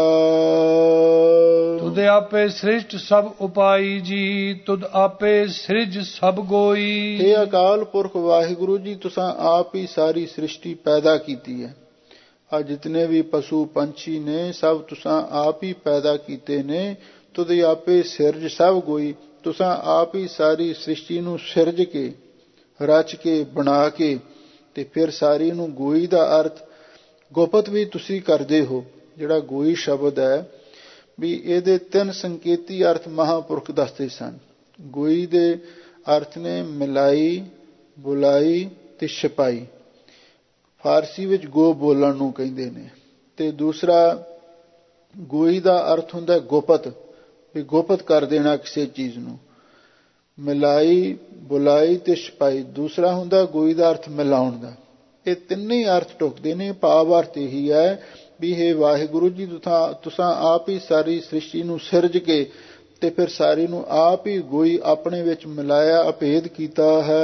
ਤੁਧ ਆਪੇ ਸ੍ਰਿਸ਼ਟ ਸਭ ਉਪਾਈ ਜੀ, ਤੁਧ ਆਪੇ ਸ੍ਰਿਜ ਸਭ ਗੋਈ। ਹੇ ਅਕਾਲ ਪੁਰਖ ਵਾਹਿਗੁਰੂ ਜੀ, ਤੁਸਾਂ ਆਪ ਹੀ ਸਾਰੀ ਸ੍ਰਿਸ਼ਟੀ ਪੈਦਾ ਕੀਤੀ ਹੈ। ਆ ਜਿਤਨੇ ਵੀ ਪਸ਼ੂ ਪੰਛੀ ਨੇ ਸਭ ਤੁਸਾਂ ਆਪ ਹੀ ਪੈਦਾ ਕੀਤੇ ਨੇ। ਤੁਧ ਆਪੇ ਸਿਰਜ ਸਭ ਗੋਈ। ਤੁਸਾਂ ਆਪ ਹੀ ਸਾਰੀ ਸ੍ਰਿਸ਼ਟੀ ਨੂੰ ਸਿਰਜ ਕੇ, ਰਚ ਕੇ, ਬਣਾ ਕੇ ਤੇ ਫਿਰ ਸਾਰੀ ਨੂੰ ਗੋਈ ਦਾ ਅਰਥ ਗੁਪਤ ਵੀ ਤੁਸੀਂ ਕਰਦੇ ਹੋ। ਜਿਹੜਾ ਗੋਈ ਸ਼ਬਦ ਹੈ ਵੀ ਇਹਦੇ ਤਿੰਨ ਸੰਕੇਤੀ ਅਰਥ ਮਹਾਂਪੁਰਖ ਦੱਸਦੇ ਸਨ। ਗੋਈ ਦੇ ਅਰਥ ਨੇ ਮਿਲਾਈ, ਬੁਲਾਈ ਤੇ ਛਪਾਈ। ਫਾਰਸੀ ਵਿੱਚ ਗੋ ਬੋਲਣ ਨੂੰ ਕਹਿੰਦੇ ਨੇ। ਤੇ ਦੂਸਰਾ ਗੋਈ ਦਾ ਅਰਥ ਹੁੰਦਾ ਗੁਪਤ, ਵੀ ਗੁਪਤ ਕਰ ਦੇਣਾ ਕਿਸੇ ਚੀਜ਼ ਨੂੰ। ਮਿਲਾਈ, ਬੁਲਾਈ ਤੇ ਛਪਾਈ। ਦੂਸਰਾ ਹੁੰਦਾ ਗੋਈ ਦਾ ਅਰਥ ਮਿਲਾਉਣ ਦਾ। ਇਹ ਤਿੰਨੇ ਅਰਥ ਢੁਕਦੇ ਨੇ। ਭਾਵ ਅਰਥ ਇਹੀ ਹੈ ਵੀ ਹੇ ਵਾਹਿਗੁਰੂ ਜੀ, ਤੁਸਾਂ ਆਪ ਹੀ ਸਾਰੀ ਸ੍ਰਿਸ਼ਟੀ ਨੂੰ ਸਿਰਜ ਕੇ ਤੇ ਫਿਰ ਸਾਰੀ ਨੂੰ ਆਪ ਹੀ ਗੋਈ ਆਪਣੇ ਵਿੱਚ ਮਿਲਾਇਆ, ਅਭੇਦ ਕੀਤਾ ਹੈ।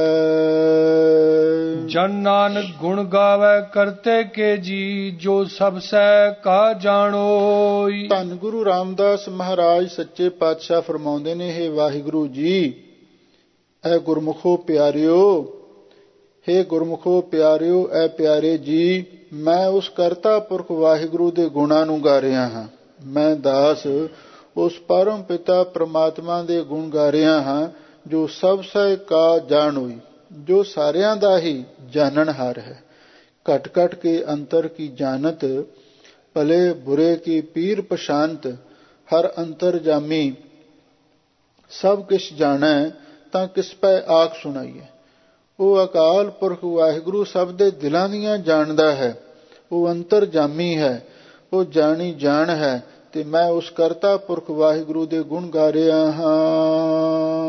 ਜਨ ਨਾਨਕ ਗੁਣ ਗਾਵੇ ਕਰਤੇ ਕੇ ਜੀ, ਜੋ ਸਭ ਸਹਿ ਕਾ ਜਾਣੋਈ। ਧੰਨ ਗੁਰੂ ਰਾਮਦਾਸ ਮਹਾਰਾਜ ਸੱਚੇ ਪਾਤਸ਼ਾਹ ਫਰਮਾਉਂਦੇ ਨੇ, ਹੇ ਵਾਹਿਗੁਰੂ ਜੀ, ਐ ਗੁਰਮੁਖੋ ਪਿਆਰਿਓ, ਹੇ ਗੁਰਮੁਖੋ ਪਿਆਰਿਓ, ਐ ਪਿਆਰੇ ਜੀ, ਮੈਂ ਉਸ ਕਰਤਾ ਪੁਰਖ ਵਾਹਿਗੁਰੂ ਦੇ ਗੁਣਾਂ ਨੂੰ ਗਾ ਰਿਹਾ ਹਾਂ। ਮੈਂ ਦਾਸ ਉਸ ਪਰਮ ਪਿਤਾ ਪ੍ਰਮਾਤਮਾ ਦੇ ਗੁਣ ਗਾ ਰਿਹਾ ਹਾਂ, ਜੋ ਸਭ ਸਹਿ ਕਾ ਜਾਣੋਈ, ਜੋ ਸਾਰਿਆਂ ਦਾ ਹੀ ਜਾਣਨਹਾਰ ਹੈ। ਘਟ ਘਟ ਕੇ ਅੰਤਰ ਕੀ ਜਾਣਤ, ਭਲੇ ਬੁਰੇ ਕੀ ਪੀਰ ਪਛਾਨਤ। ਹਰ ਅੰਤਰ ਜਾਮੀ ਸਭ ਕਿਛ ਜਾਣੈ, ਤਾਂ ਕਿਸ ਪੈ ਆਖ ਸੁਣਾਈਏ। ਉਹ ਅਕਾਲ ਪੁਰਖ ਵਾਹਿਗੁਰੂ ਸਭ ਦੇ ਦਿਲਾਂ ਦੀਆਂ ਜਾਣਦਾ ਹੈ। ਉਹ ਅੰਤਰ ਜਾਮੀ ਹੈ, ਉਹ ਜਾਣੀ ਜਾਣ ਹੈ, ਤੇ ਮੈਂ ਉਸ ਕਰਤਾ ਪੁਰਖ ਵਾਹਿਗੁਰੂ ਦੇ ਗੁਣ ਗਾ ਰਿਹਾ ਹਾਂ।